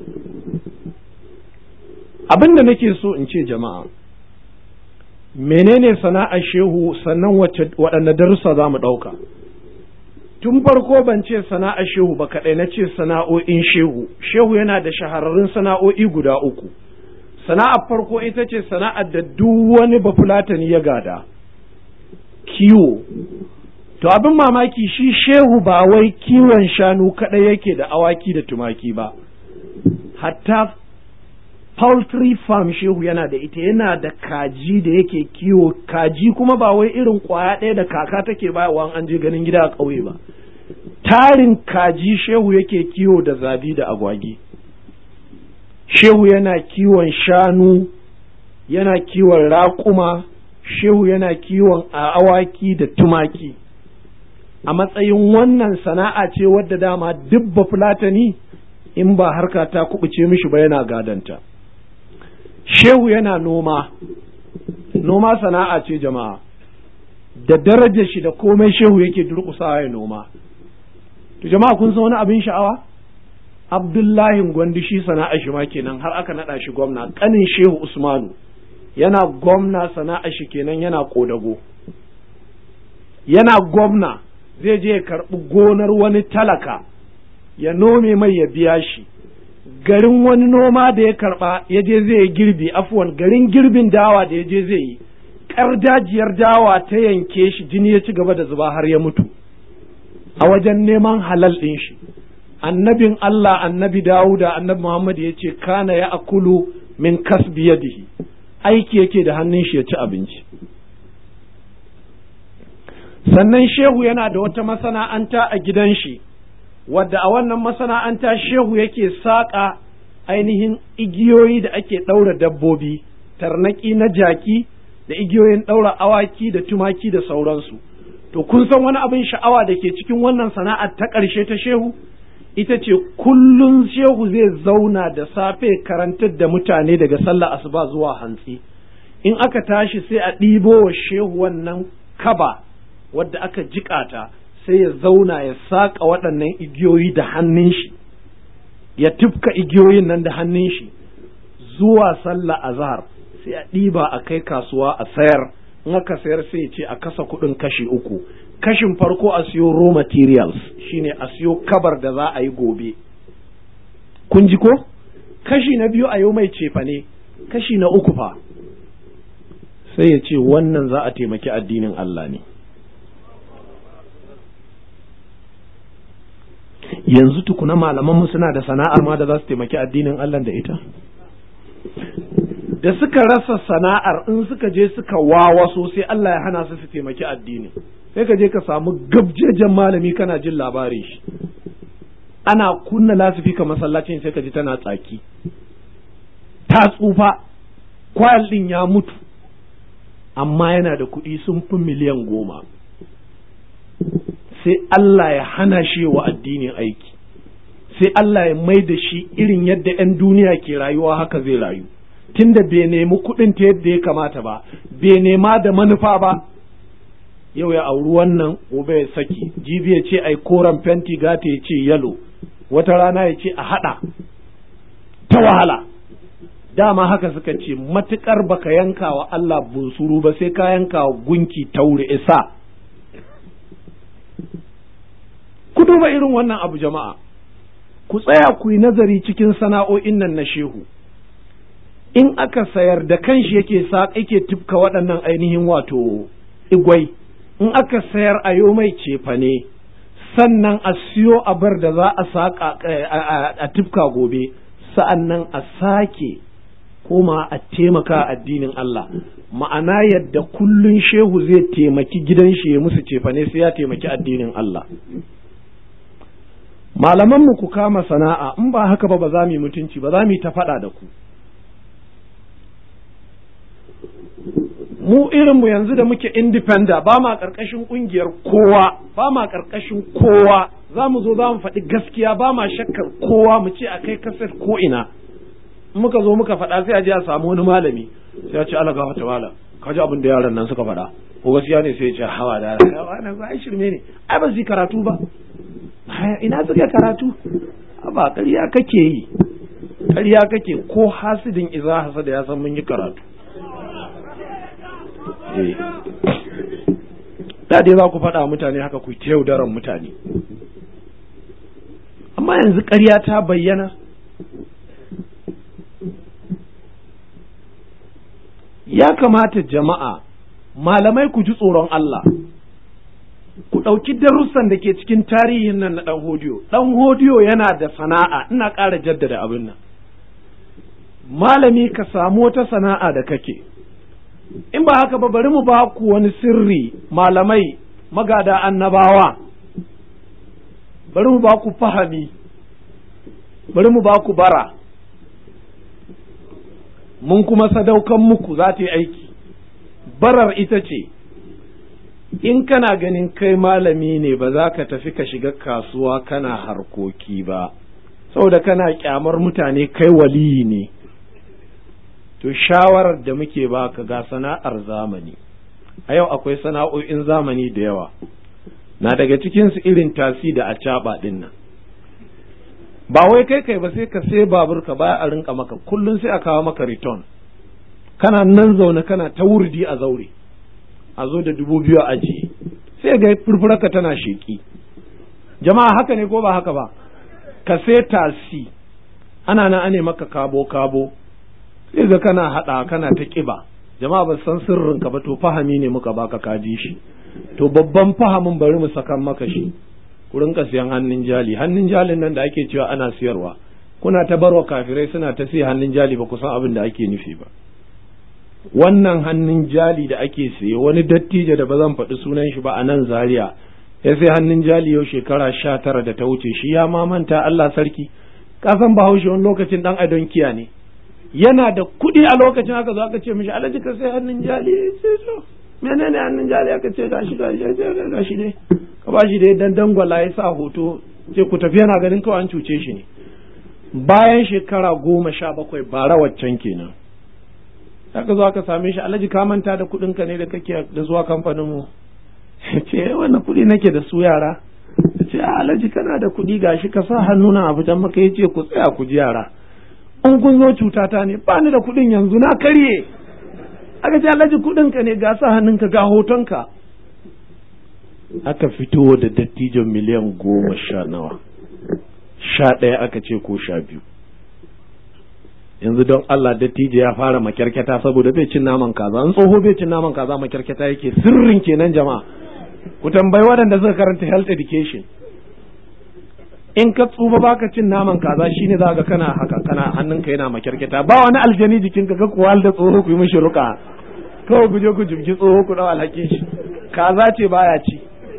Abin da nake so in ce jama'a, menene sana'ar shehu, sannan waɗanne darussa za mu ɗauka? Tun farko ban ce sana'ar shehu ba kaɗai, na ce sana'o'in shehu. Shehu yana da shahararrun sana'o'i guda uku. Sana'ar farko ita ce sana'ar da duk wani bafulatani ya gada, kiwo. To abin mamaki, shi shehu ba wai kiwon shanu kaɗai yake da awaki da tumaki ba, hatta poultry farm shehu yana da ita, yana da kaji da yake kiwo. Kaji kuma ba wai irin ƙwaya ɗaya da kaka take bayarwa an je ganin gida a ƙauye ba, tarin kaji shehu yake kiwo da zabi da agwagi. Shehu yana kiwon shanu, yana kiwon raƙuma, shehu yana kiwon awaki da tumaki. a matsayin wannan sana'a ce wadda dama dubba fulatani in ba harka ta kubuce mishi ba yana gadanta. Shehu yana noma sana'a ce jama'a, da darajar shi da komai shehu yake durƙusawa ya noma. To jama'a kun san wani abin sha'awa? Abdullahi Gwandu shi sana'a shi ma kenan har aka naɗa shi gwamna, ƙanin Shehu Usmanu yana gwamna sana'a shi kenan yana ƙodago. Yana gwamna zai je ya karɓi gonar wani talaka ya nome mai ya biya shi. Garin wani noma da ya karɓa ya je zai yi girbi, afuwan garin girbin dawa da ya je zai yi, ƙardajiyar dawa ta yanke shi, jini ya ci gaba da zuba har ya mutu a wajen neman halal ɗin shi. Annabin Allah, annabi Dawuda, annabi Muhammad ya ce kana ya akulu min kasbi yadihi, aiki yake da hannun shi ya ci abinci. Sannan shehu yana da wata masana'anta a gidan shi, wadda a wannan masana'anta shehu yake saƙa ainihin igiyoyi da ake ɗaura dabbobi, tarnaƙi na jaki da igiyoyin ɗaura awaki da tumaki da sauransu. To kun san wani abin sha'awa da ke cikin wannan sana'ar ta ƙarshe ta shehu? Ita ce kullum shehu zai zauna da safe karantar da mutane daga sallar asuba zuwa hantsi. In aka tashi sai a ɗibo wa shehu wannan kaba wadda aka jiƙa ta, sai ya zauna ya saƙa waɗannan igiyoyi da hannun shi, ya tufka igiyoyin nan da hannun shi zuwa sallar azhar, sai a ɗiba a kai kasuwa a sayar. In aka sayar sai ya ce a kasa kuɗin kashi uku. Kashin farko a siyo raw materials, shine a siyo kabar da za a yi gobe. Kun ji ko? Kashi na biyu a yau mai cefane, kashi na uku fa sai ya ce wannan za a taimaki addinin Allah ne. Yanzu tukuna malamanmu suna da sana'ar ma da za su taimaki addinin Allah da ita? Da suka rasa sana'ar, in suka je suka wawaso sai Allah ya hana su taimaki addini. Sai ka je ka samu gabjejen malami kana jin labarin shi, ana kunna lasifika masallacin sai ka ji tana tsaki, ta tsufa, kwayal ɗin ya mutu, amma yana da kuɗi sun fi miliyan 10. Sai Allah ya hana shi wa addinin aiki, sai Allah ya mai da shi irin yadda 'yan duniya ke rayuwa haka zai rayu, tunda bai nemi kuɗin ta yadda ya kamata ba, bai nema da manufa ba. Yau ya auri wannan, gobe ya saki, jibi ya ce ai koren fenti, gata ya ce yalo, wata rana ya ce a haɗa, ta wahala. Dama haka suka ce matuƙar baka yanka wa Allah bunsuru ba sai ka yanka wa gunki taure isa. Ku duba irin wannan abu jama'a, ku tsaya ku yi nazari cikin sana'o'in nan na shehu. In aka sayar da kanshi yake tufka waɗannan ainihin wato igwai, in aka sayar a yo mai cefane, sannan a siyo abar da za a saƙa a tufka gobe, sa'annan a sake koma a taimaka addinin Allah. Ma'ana yadda kullun shehu zai taimaki gidan shi ya musu cefane, sai ya taimaki addinin Allah. Malamanmu ku kama sana'a, in ba haka ba za mu yi mutunci, ba za mu yi ta faɗa da ku. Mu irinmu yanzu da muke independent, ba ma ƙarƙashin ƙungiyar kowa, ba ma ƙarƙashin kowa, za mu zo za mu faɗi gaskiya, ba ma shakkar kowa, mu ce a kai kasar ko ina. Muka zo muka faɗa sai a je a samu wani malami, sai ya ce Allah gafarta malam, ka ji abin da yaran nan suka faɗa, ko gaskiya ne? Sai ya ce hawa da wannan ba ai shirme ne, ai ba su yi karatu ba. Ina suka karatu? Ba ƙarya kake yi, ƙarya kake, ko hasidin iza hasada ya san mun yi karatu. Da dai za ku faɗa mutane haka, ku ta yaudaran mutane, amma yanzu ƙarya ta bayyana. Ya kamata jama'a, malamai ku ji tsoron Allah, ku ɗauki darussan da ke cikin tarihin nan na ɗan hodiyo. Ɗan hodiyo yana da sana'a, ina ƙara jaddada abin nan. Malami ka samu wata sana'a da kake, in ba haka ba bari mu ba ku wani sirri, malamai magada annabawa, bari mu ba ku fahami, bari mu ba ku bara, mun kuma sadaukan muku za ta yi aiki. Barar ita ce in kana ganin kai malami ne ba za ka tafi ka shiga kasuwa kana harkoki ba saboda kana kyamar mutane kai waliyi ne, to shawarar da muke baka ga sana'ar zamani. A yau akwai sana'o'in zamani da yawa, na daga cikinsu irin tasi da acaɓa ɗin nan. Ba wai kai ba sai ka sai babur ka baya a rinka maka, kullum sai a kawo maka return, kana nan zaune kana ta wurdi a zaure, a zo da 2,000 a ajiye, sai ga furfurarka tana sheƙi. Jama'a haka ne ko ba haka ba? Ka sai tasi, ana nan ane maka kabo sai ga kana haɗa kana ta ƙiba. Jama'a ba san sirrin ka ba, to fahami ne muka baka kaji shi, to babban fahamin bari mu sakan maka shi. Ku rinka siyan hannun jalin nan da ake cewa ana siyarwa, kuna ta barwa kafirai suna ta siya hannun jali, ba ku san abin da ake nufi ba. Wannan hannun jali da ake siye, wani dattijo da ba zan faɗi sunan shi ba a nan Zaria, ya sai hannun jali yau shekara 19 da ta wuce, shi ya mamanta. Allah sarki, ka san Bahaushe wani lokacin dan adon kiya ne, yana da kuɗi a lokacin aka zo aka ce mishi Alhaji ka sai hannun jali, ya ce to menene hannun jali, aka ce gashi dai ka ba shi dai dan dangwala, ya sa hoto, ce ku tafi, yana ganin kawai an cuce shi ne. Bayan shekara 17 bara waccan kenan, aka zo aka same shi, Alhaji ka manta da kuɗin ka ne da kake da zuwa kamfanin mu? Ce wannan kuɗi nake da su yara. Ce Alhaji kana da kuɗi, gashi ka sa hannuna a fitan maka. Yace ku tsaya ku ji yara, in kun zo cutata ne, ba ni da kuɗin yanzu na karye. Aka ce Alhaji kuɗin ka ne, ga sa hannunka ga hotonka. Aka fito da dattijon miliyan 10 nawa, 11 aka ce ko 12. Yanzu don Allah dattijo ya fara makyarkyata saboda bai cin naman kaza. An tsoho bai cin naman kaza, makyarkyata yake. Sirrin kenan jama'a, ku tambayi waɗanda suka karanta health education. In ka tsufa baka cin naman kaza, shine za ka kana haka, kana hannunka yana makyarkyata. Ba wani aljani jikinka, ka kuwa da tsoho ku yi mishi ruka, kawai ku je ku jibgi tsoho ku dau alhakin shi. Kaza ce baya ci.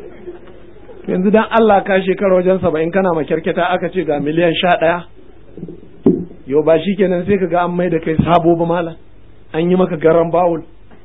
Yanzu dan Allah ka shekara wajen 70 kana makyarkyata, aka ce ga miliyan 11. Yau ba shi kenan sai ka ga an mai da kai sabo ba malam, an yi maka garan bawul.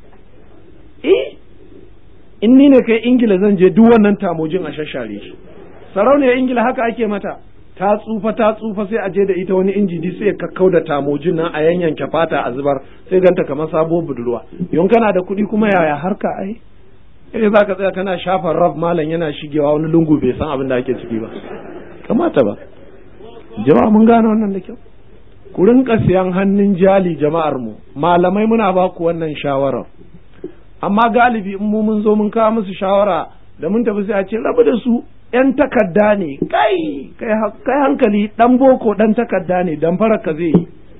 In ni ne kai Ingila zan je duk wannan tamojin a shashare shi. Sarauniyar Ingila haka ake mata, ta tsufa sai a je da ita wani injidi sai ya kakkau da tamojin nan a yanyanke fata a zubar, sai ganta kamar sabo budurwa. Yon kana da kuɗi kuma yaya harka ai? Sai za ka tsaya kana shafa rab malam yana shigewa wani lungu bai san abin da ake ciki ba. Kamata ba. Jama'a mun gane wannan da kyau. Ku rinka siyan hannun jali jama'ar mu, malamai muna ba ku wannan shawarar. Amma galibi in mu mun zo mun kawo musu shawara da mun tafi sai a ce rabu da su, ‘yan takarda ne, kai hankali, ɗan boko ɗan takarda ne, dan faraka zai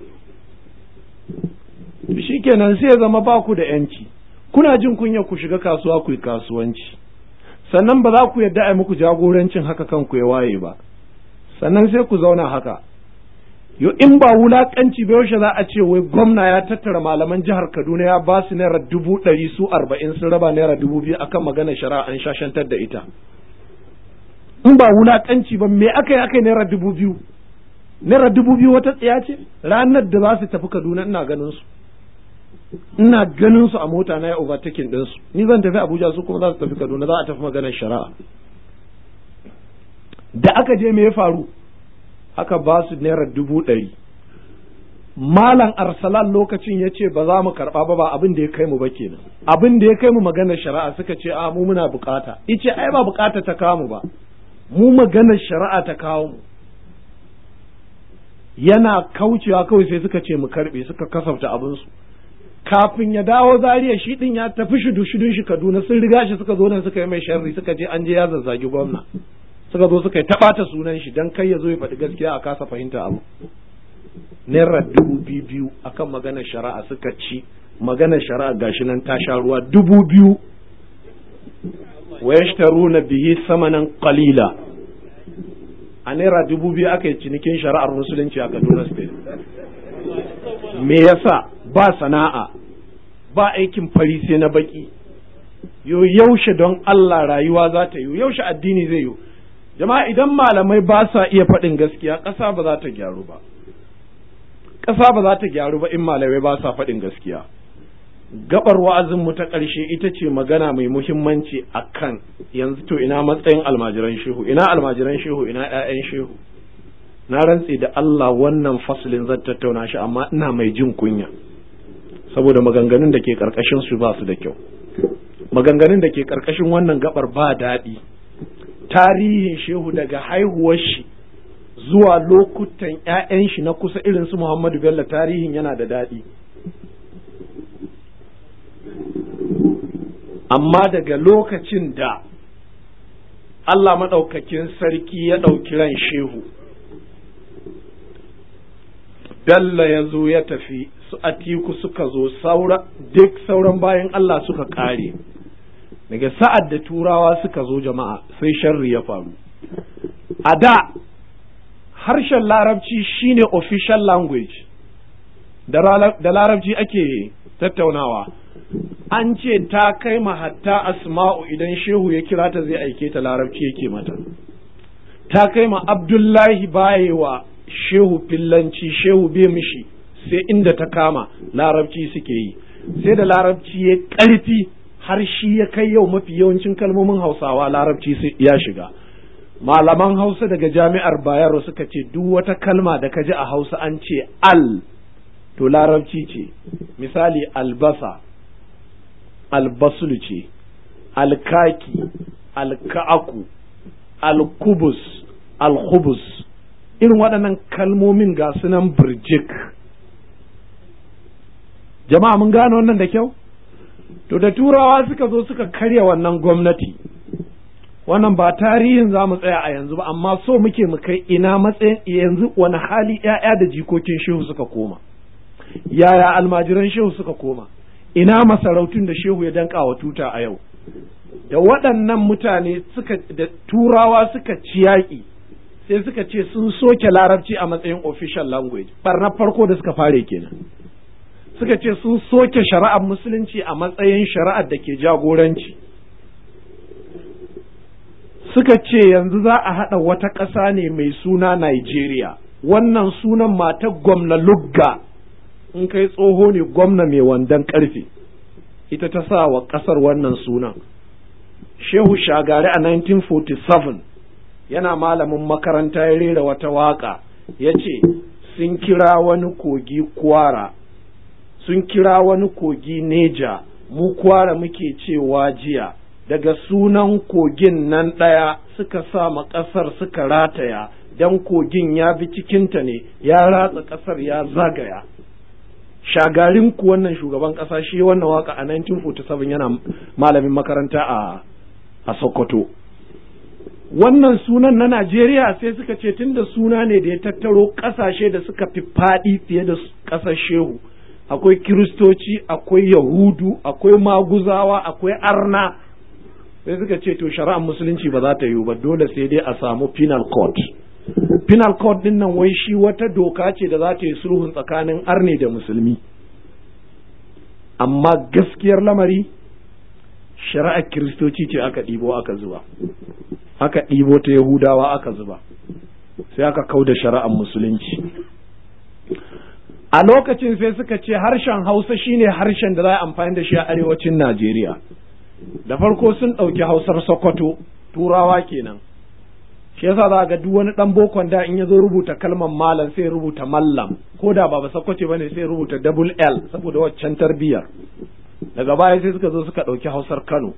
yi. Shi kenan sai ya zama ba ku da ‘yanci, kuna jin kunya ku shiga kasuwa ku yi kasuwanci, sannan ba za ku yadda a muku jagorancin haka kanku ya waye ba, sannan sai ku zauna haka. Yo in ba wulakanci ba, yaushe za a ce wai gwamna ya tattara malaman jihar Kaduna ya ba su naira 100 su 40 sun raba naira 2000 akan maganar shari'a an shashantar da ita. In ba wulakanci ba, me aka yi naira 2000? Naira 2000 wata tsiya ce? Ranar da za su tafi Kaduna ina ganin su a mota na ya overtaking din su. Ni zan tafi Abuja, su kuma za su tafi Kaduna, za a tafi maganar shari'a. Da aka je me ya faru? Aka ba su naira 100. Malam Arsalan lokacin ya ce ba za mu karɓa ba abin da ya kai mu ba kenan. Abin da ya kai mu maganar shari'a, suka ce a mu muna bukata. Ice ai ba bukata ta kawo mu ba, mu maganar shari'a ta kawo mu. Yana kaucewa kawai sai suka ce mu karɓe, suka kasafta abinsu. Kafin ya dawo Zaria shi din ya tafi shidun shi Kaduna, sun riga shi suka zo nan suka yi mai sharri, suka je an je ya zazzagi gwamna. Suka zo suka yi taɓata sunan shi don kai ya zo ya faɗi gaskiya a kasa fahimta abu. Naira 2000 akan maganar shari'a suka ci. Maganar shari'a gashi nan ta sha ruwa 2000. Wa yashtaruna bihi samanan qalila. A naira 2000 aka yi cinikin shari'ar musulunci a Kaduna State. Me yasa? Ba sana'a, ba aikin fari sai na baki. Yaushe don Allah rayuwa za ta yi, yaushe addini zai yi. Jama'a idan malamai ba sa iya faɗin gaskiya, ƙasa ba za ta gyaru ba. Ƙasa ba za ta gyaru ba in malamai ba sa faɗin gaskiya. gabar wa'azinmu ta ƙarshe ita ce magana mai muhimmanci akan yanzu to ina matsayin almajiran shehu, ina almajiran shehu, ina ƴaƴan shehu. Na rantse da Allah wannan faslin zan tattauna shi, amma ina mai jin kunya saboda maganganun da ke karkashin su ba su da kyau. Maganganun da ke karkashin wannan gabar ba daɗi. Tarihin shehu daga haihuwar shi zuwa lokutan ƴaƴan shi na kusa irin su Muhammadu Bello, tarihin yana da daɗi. Amma daga lokacin da Allah maɗaukakin sarki ya ɗauki ran shehu, Bello ya zo ya tafi, su Atiku suka zo, duk sauran bayan Allah suka ƙare. Daga sa'ad da turawa suka zo jama'a sai sharri ya faru. A da harshen larabci shine official language, da larabci ake tattaunawa. An ce ta kai ma hatta Asma'u idan shehu ya kira ta zai aike ta larabci yake mata. Ta kai ma Abdullahi bayewa shehu fillanci, shehu bai mishi sai inda ta kama larabci suke yi. Sai da larabci ya ƙarfi har shi ya kai yau mafi yawancin kalmomin Hausawa larabci ya shiga. Malaman Hausa daga jami'ar Bayero suka ce duk wata kalma da ka ji a Hausa an ce al to larabci ce. Misali albasa, albasulu ce, alkaki, alka'aku, alkubus, alkhubus. Irin waɗannan kalmomin ga sunan birjik. Jama'a mun gane wannan da kyau? To da turawa suka zo suka karya wannan gwamnati, wannan ba tarihin za mu tsaya a yanzu ba, amma so muke mu kai ina matsayin yanzu wani hali ‘ya'ya da jikokin shehu suka koma, yaya almajiran shehu suka koma, ina masarautun da shehu ya danka wa tuta a yau. Da waɗannan mutane da turawa suka ci yaƙi sai suka ce sun soke larabci a matsayin official language, ɓarnar farko da suka fare kenan. Suka ce sun soke shari'ar musulunci a matsayin shari'ar da ke jagoranci. Suka ce yanzu za a haɗa wata ƙasa ne mai suna Nigeria, wannan sunan matar gwamna Lugga, in kai tsoho ne gwamna mai wandon ƙarfe, ita ta sa wa ƙasar wannan sunan. Shehu Shagari a 1947 yana malamin makaranta ya rera wata waƙa, ya ce sun kira wani kogi Kwara, sun kira wani kogi Neja, mu Kwara muke cewa jiya, daga sunan kogin nan ɗaya suka sa ma ƙasar suka rataya, dan kogin ya bi cikinta ne, ya ratsa ƙasar ya zagaya. Shagarin ku wannan shugaban ƙasa shi wannan waka a 1947 yana malamin makaranta a Sokoto. Wannan sunan na Najeriya sai suka ce tunda suna ne da ya tattaro ƙasashe da suka fi faɗi fiye da ƙasar shehu. Akwai Kiristoci, akwai Yahudu, akwai Maguzawa, akwai Arna. Sai suka ce to shari'ar musulunci ba za ta yiwu ba, dole sai dai a samu penal court. Penal court din nan wai shi wata doka ce da za ta yi sulhun tsakanin arne da musulmi. Amma gaskiyar lamari shari'ar Kiristoci ce aka ɗibo aka zuba, aka ɗibo ta Yahudawa aka zuba, sai aka kauda shari'ar musulunci. A lokacin sai suka ce harshen Hausa shine harshen da za a amfani da shi a arewacin Najeriya. Da farko sun ɗauki Hausar Sokoto, Turawa kenan. Shi yasa za ga duk wani ɗan bokon da in ya zo rubuta kalmar malam sai rubuta mallam, ko da ba Sokoto bane sai rubuta double L saboda waccan tarbiyar. Daga baya sai suka zo suka ɗauki Hausar Kano.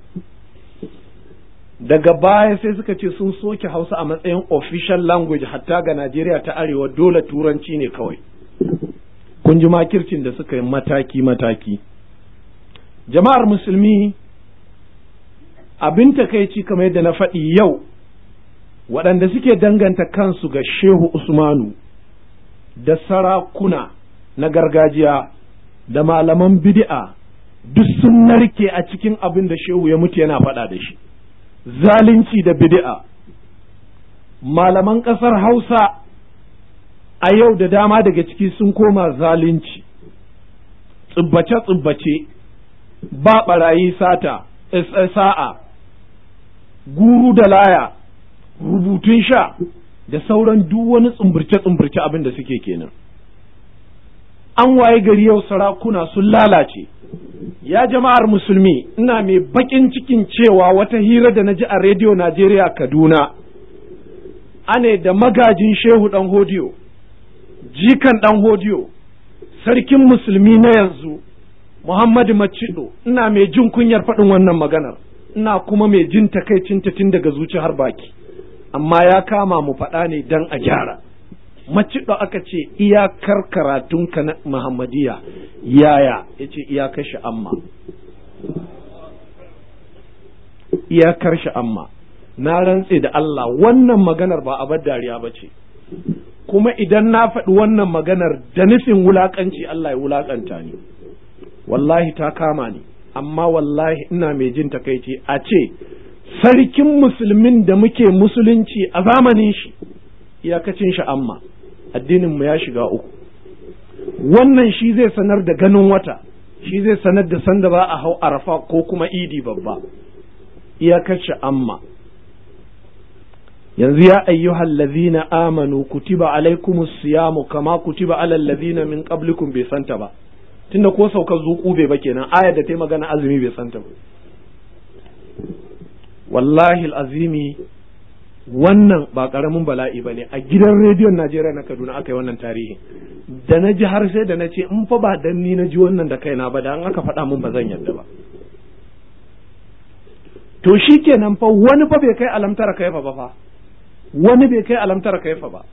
Daga baya sai suka ce sun soke Hausa a matsayin official language hatta ga Najeriya ta Arewa, dole Turanci ne kawai. Kun ji makircin da suka yi mataki-mataki. Jama'ar musulmi, abin takaici kamar yadda na faɗi yau, waɗanda suke danganta kansu ga Shehu Usmanu da sarakuna na gargajiya da malaman bid'a duk sun narke a cikin abin da Shehu ya mutu yana faɗa da shi. Zalunci da bid'a. Malaman ƙasar Hausa a yau da dama daga ciki sun koma zalunci, tsubbace-tsubbace, ba ɓarayi sa'a, guru da laya, rubutun sha da sauran duk wani tsumburce-tsumburce abin da suke kenan. An waye gari yau sarakuna sun lalace, Ya jama'ar musulmi, ina mai baƙin cikin cewa wata hira da na ji a rediyo Najeriya Kaduna, ane da magajin Shehu ɗan Hodiyo, jikan ɗan Hodiyo, sarkin musulmi na yanzu, Muhammadu Macido, ina mai jin kunyar faɗin wannan maganar, ina kuma mai jin takaicinta tun daga zuci har baki, amma ya kama mu faɗa ne don a gyara. Macido aka ce iyakar karatunka na Muhammadiyya yaya, ya ce iyakar shi amma. Iyakar shi amma. Na rantse da Allah wannan maganar ba abar dariya ba ce, kuma idan na faɗi wannan maganar da nufin wulaƙanci Allah ya wulaƙanta ni. Wallahi ta kama ni, amma wallahi ina mai jin takaici a ce sarkin musulmin da muke musulunci a zamanin shi iyakacin shi amma addininmu ya shiga uku. Wannan shi zai sanar da ganin wata, shi zai sanar da sanda ba a hau arafa ko kuma idi babba, iyakar shi amma. Yanzu ya ayyuhal ladhina amanu kutiba alaikumus siyamu kama kutiba alal ladhina min qablikum bai santa ba, tunda ko saukar zuku bai ba kenan, ayar da ta yi magana azumi bai santa ba. Wallahi al'azimi wannan ba ƙaramin bala'i ba ne. A gidan rediyon Najeriya na Kaduna aka yi wannan tarihi, da na ji har sai da na ce in fa ba dan ni na ji wannan da kaina ba, da an aka faɗa mun ba zan yadda ba. To shi kenan fa wani fa bai kai alamtara kaifa ba fa, wani bai kai alamtara kaifa ba.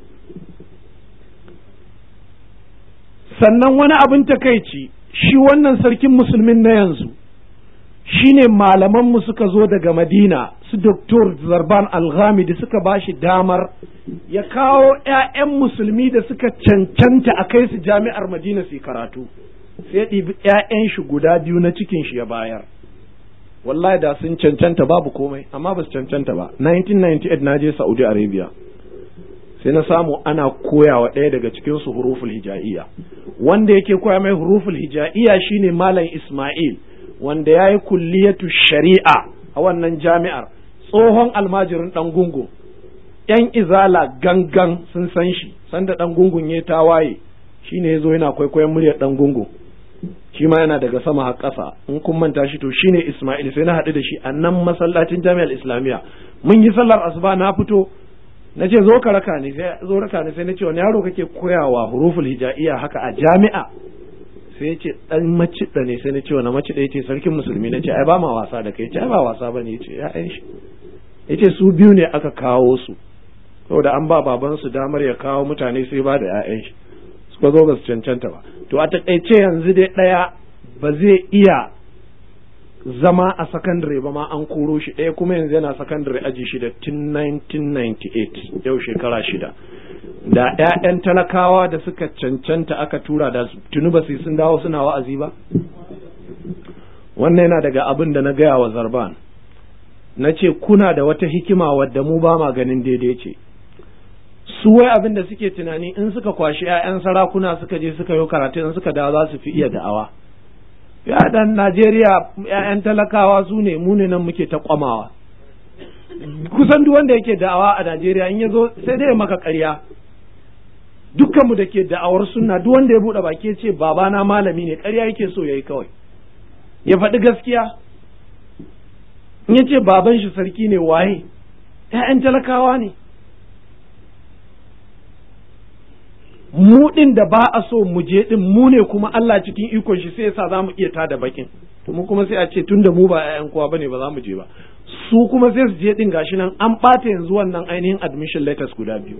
Sannan wani abin takaici, shi wannan sarkin musulmin na yanzu shine malamanmu suka zo daga Madina, su Dr. Zarban Al-Ghamidi suka ba shi damar ya kawo ‘ya'yan musulmi da suka cancanta a kai su jami'ar Madina su karatu, sai ɗibi ‘ya'yan shi guda biyu na cikin shi ya bayar. Wallahi da sun cancanta babu komai, amma ba su cancanta ba. 1998 na je Saudi Arabia, sai na samu ana koyawa ɗaya daga cikin su huruful hija'iyya. Wanda yake koya mai huruful hija'iyya shine Malam Ismail, wanda ya yi kulliyatu shari'a a wannan jami'ar, tsohon almajirin ɗan gungun. ‘Yan izala gangan sun san shi, sanda ɗan gungun ya tawaye, shi ne ya zo yana kwaikwayon muryar ɗan gungun, shi ma yana daga sama har ƙasa, in kun manta shi to shi ne Ismail. Sai na haɗu da shi a nan masallacin jami'ar Islamiyya, mun yi sallar asuba, na fito na ce zo ka raka ni, sai na ce wani yaro kake koyawa huruful hija'iyya haka a jami'a? Sai ya ce dan macida ne. Sai na ce wani macida? Ya ce sarkin musulmi. Na ce ai ba ma wasa da kai. Ya ce ai ba wasa ba ne. Ya ce ya'yan shi, ya ce su biyu ne aka kawo su, saboda an ba babansu damar ya kawo mutane sai ba da ya'yan shi, suka zo ba su cancanta ba. To a taƙaice yanzu dai ɗaya ba zai iya zama a sakandare ba ma, an koro shi. Ɗaya kuma yanzu yana sakandare aji shida tun 1998, yau shekara 6. Da ‘ya'yan talakawa da suka cancanta aka tura da tuni ba su sun dawo suna wa'azi ba. Wannan yana daga abin da na gaya wa Zarban, na ce kuna da wata hikima wadda mu ba ma ganin daidai ce. Su wai abin da suke tunani in suka kwashi ‘ya'yan sarakuna suka je suka yi karatu, in suka dawo za su fi iya da'awa. Ya dan Najeriya ‘ya'yan talakawa su ne, mu ne nan muke ta kwamawa. Kusan duk wanda yake da'awa a Najeriya in ya zo sai dai maka ƙarya. Dukkanmu da ke da'awar sunna, duk wanda ya buɗe baki ya ce babana malami ne, ƙarya yake so ya yi kawai, ya faɗi gaskiya. In ya ce baban shi sarki ne, waye? ‘Ya'yan talakawa ne. Mu ɗin da ba a so mu je ɗin, mu ne kuma Allah cikin ikon shi sai ya sa za mu iya tada bakin, to mu kuma sai a ce tunda mu ba ‘ya'yan kowa bane ba za mu je ba. Su kuma sai su je ɗin, gashi nan an ɓata yanzu wannan ainihin admission letters guda biyu.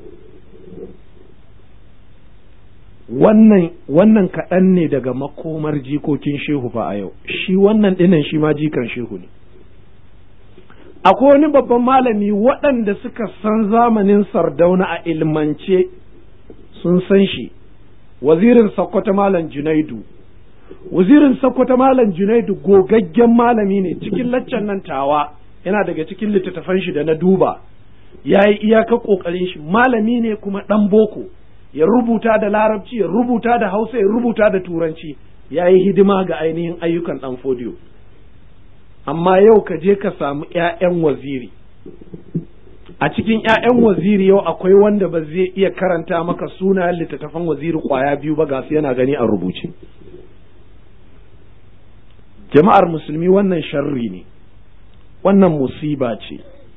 Wannan kaɗan ne daga makomar jikokin shehu fa a yau. Shi wannan ɗinan shi ma jikan shehu ne. Akwai wani babban malami waɗanda suka san zamanin Sardauna a ilmance sun san shi, wazirin Sokoto Malam Junaidu. Wazirin Sokoto Malam Junaidu gogaggen malami ne. Cikin laccan nan tawa yana daga cikin littattafan shi da na duba, ya yi iyaka ƙoƙarin shi. Malami ne kuma ɗan boko, ya rubuta da larabci, ya rubuta da hausa, ya rubuta da turanci, ya yi hidima ga ainihin ayyukan ɗan fodiyo. Amma yau ka je ka samu ‘ya'yan waziri, a cikin ‘ya'yan waziri yau akwai wanda ba zai iya karanta maka sunayen littattafan waziri ƙwaya biyu ba, ga su yana gani a rubuce. jama'ar musulmi, wannan sharri ne, wannan musiba ce.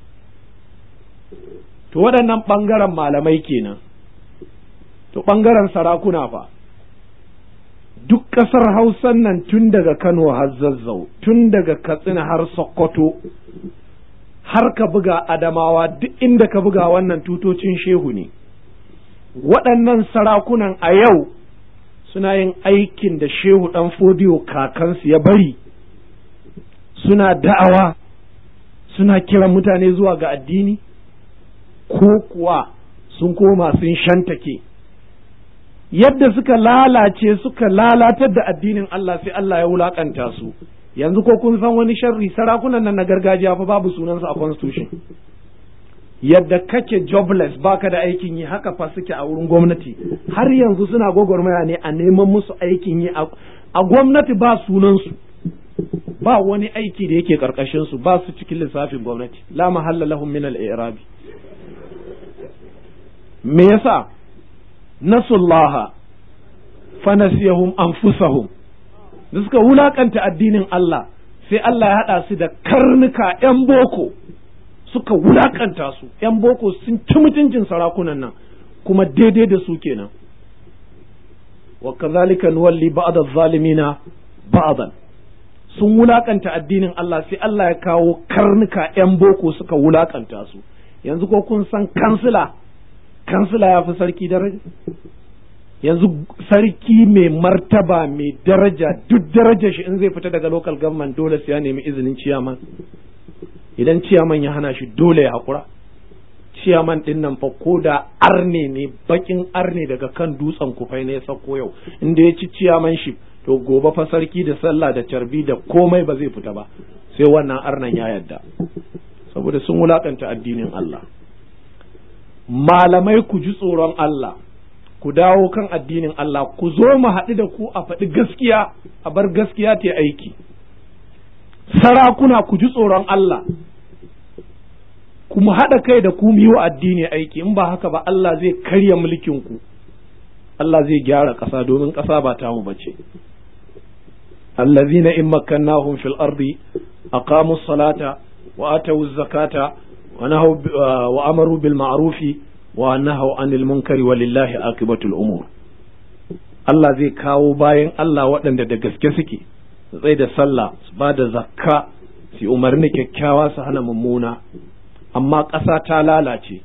To waɗannan ɓangaren malamai kenan. To ɓangaren sarakuna fa, duk ƙasar Hausan nan tun daga Kano har Zazzau, tun daga Katsina har Sokoto, har ka buga Adamawa, duk inda ka buga wannan tutocin shehu ne. Waɗannan sarakunan a yau suna yin aikin da shehu ɗan Fodiyo kakansu ya bari, suna da'awa, suna kiran mutane zuwa ga addini, ko kuwa sun koma sun shantake. Yadda suka lalace, suka lalatar da addinin Allah, sai Allah ya wulakanta su. Yanzu ko kun san wani sharri, sarakunan nan na gargajiya fa babu sunansu a constitution. Yadda kake jobless, baka da aikin yi, haka fa suke a wurin gwamnati. Har yanzu suna gwagwarmaya ne a neman musu aikin yi a gwamnati, ba sunansu, ba wani aiki da yake karkashin su, ba su cikin lissafin gwamnati. La mahalla lahum min al-i'rab. Me yasa? Nasullaha fanasiyahum anfusahum. Da suka wulakanta addinin Allah, sai Allah ya haɗa su da karnuka ‘yan boko, suka wulakanta su. ‘Yan boko sun ci mutuncin sarakunan nan, kuma daidai da su kenan. Wa kazalika nuwalli ba'da zalimina ba'dan. Sun wulakanta addinin Allah, sai Allah ya kawo karnuka ‘yan boko suka wulakanta su. Yanzu ko kun san kansila ya fi sarki daraja? Yanzu sarki mai martaba, mai daraja, duk darajar shi in zai fita daga local government dole sai ya nemi izinin ciyaman. Idan ciyaman ya hana shi dole ya haƙura. Ciyaman ɗin nan fa ko da arne ne, bakin arne daga kan dutsen kufai ne ya sauko yau, inda ya ci ciyaman shi, to gobe fa sarki da sallah da carbi da komai ba zai fita ba, sai wannan arnan ya yarda, saboda sun wulakanta addinin Allah. Malamai, ku ji tsoron Allah, ku dawo kan addinin Allah, ku zo mu haɗu da ku a faɗi gaskiya, a bar gaskiya ta aiki. Sarakuna, ku ji tsoron Allah, kuma haɗa kai da ku yi wa addini aiki, in ba haka ba Allah zai karya mulkinku, Allah zai gyara ƙasa, domin ƙasa ba tamu bace. allazina in makkannahum fil ardi aqamu salata wa atu zakata wa amaru bil ma'rufi wa nahaw anil munkari walillahi aqibatul umur. Allah zai kawo bayan Allah waɗanda da gaske suke tsaye da sallah, su ba da zakka, su umarni kyakkyawa, su hana mummuna. Amma ƙasa ta lalace.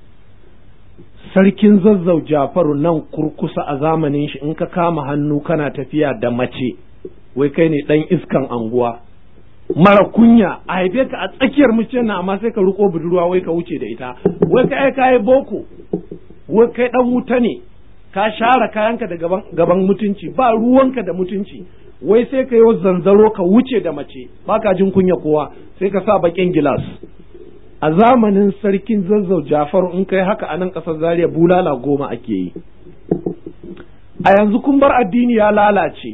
Sarkin Zazzau Jafaru nan kurkusa a zamanin shi, in ka kama hannu kana tafiya da mace, wai kai ne ɗan iskan anguwa, mara kunya, a haife ka a tsakiyar mucin na, amma sai ka riko budurwa wai ka wuce da ita, wai kai kai boko, wai kai ɗan wuta ne, ka share kayanka da gaban mutunci, ba ruwanka da mutunci, wai sai ka yi zanzaro ka wuce da mace, ba ka jin kunya kowa, sai ka sa bakin gilas. A zamanin sarkin Zazzau Jafaru, in kai haka a nan ƙasar Zaria bulala 10 ake yi. A yanzu kun bar addini ya lalace.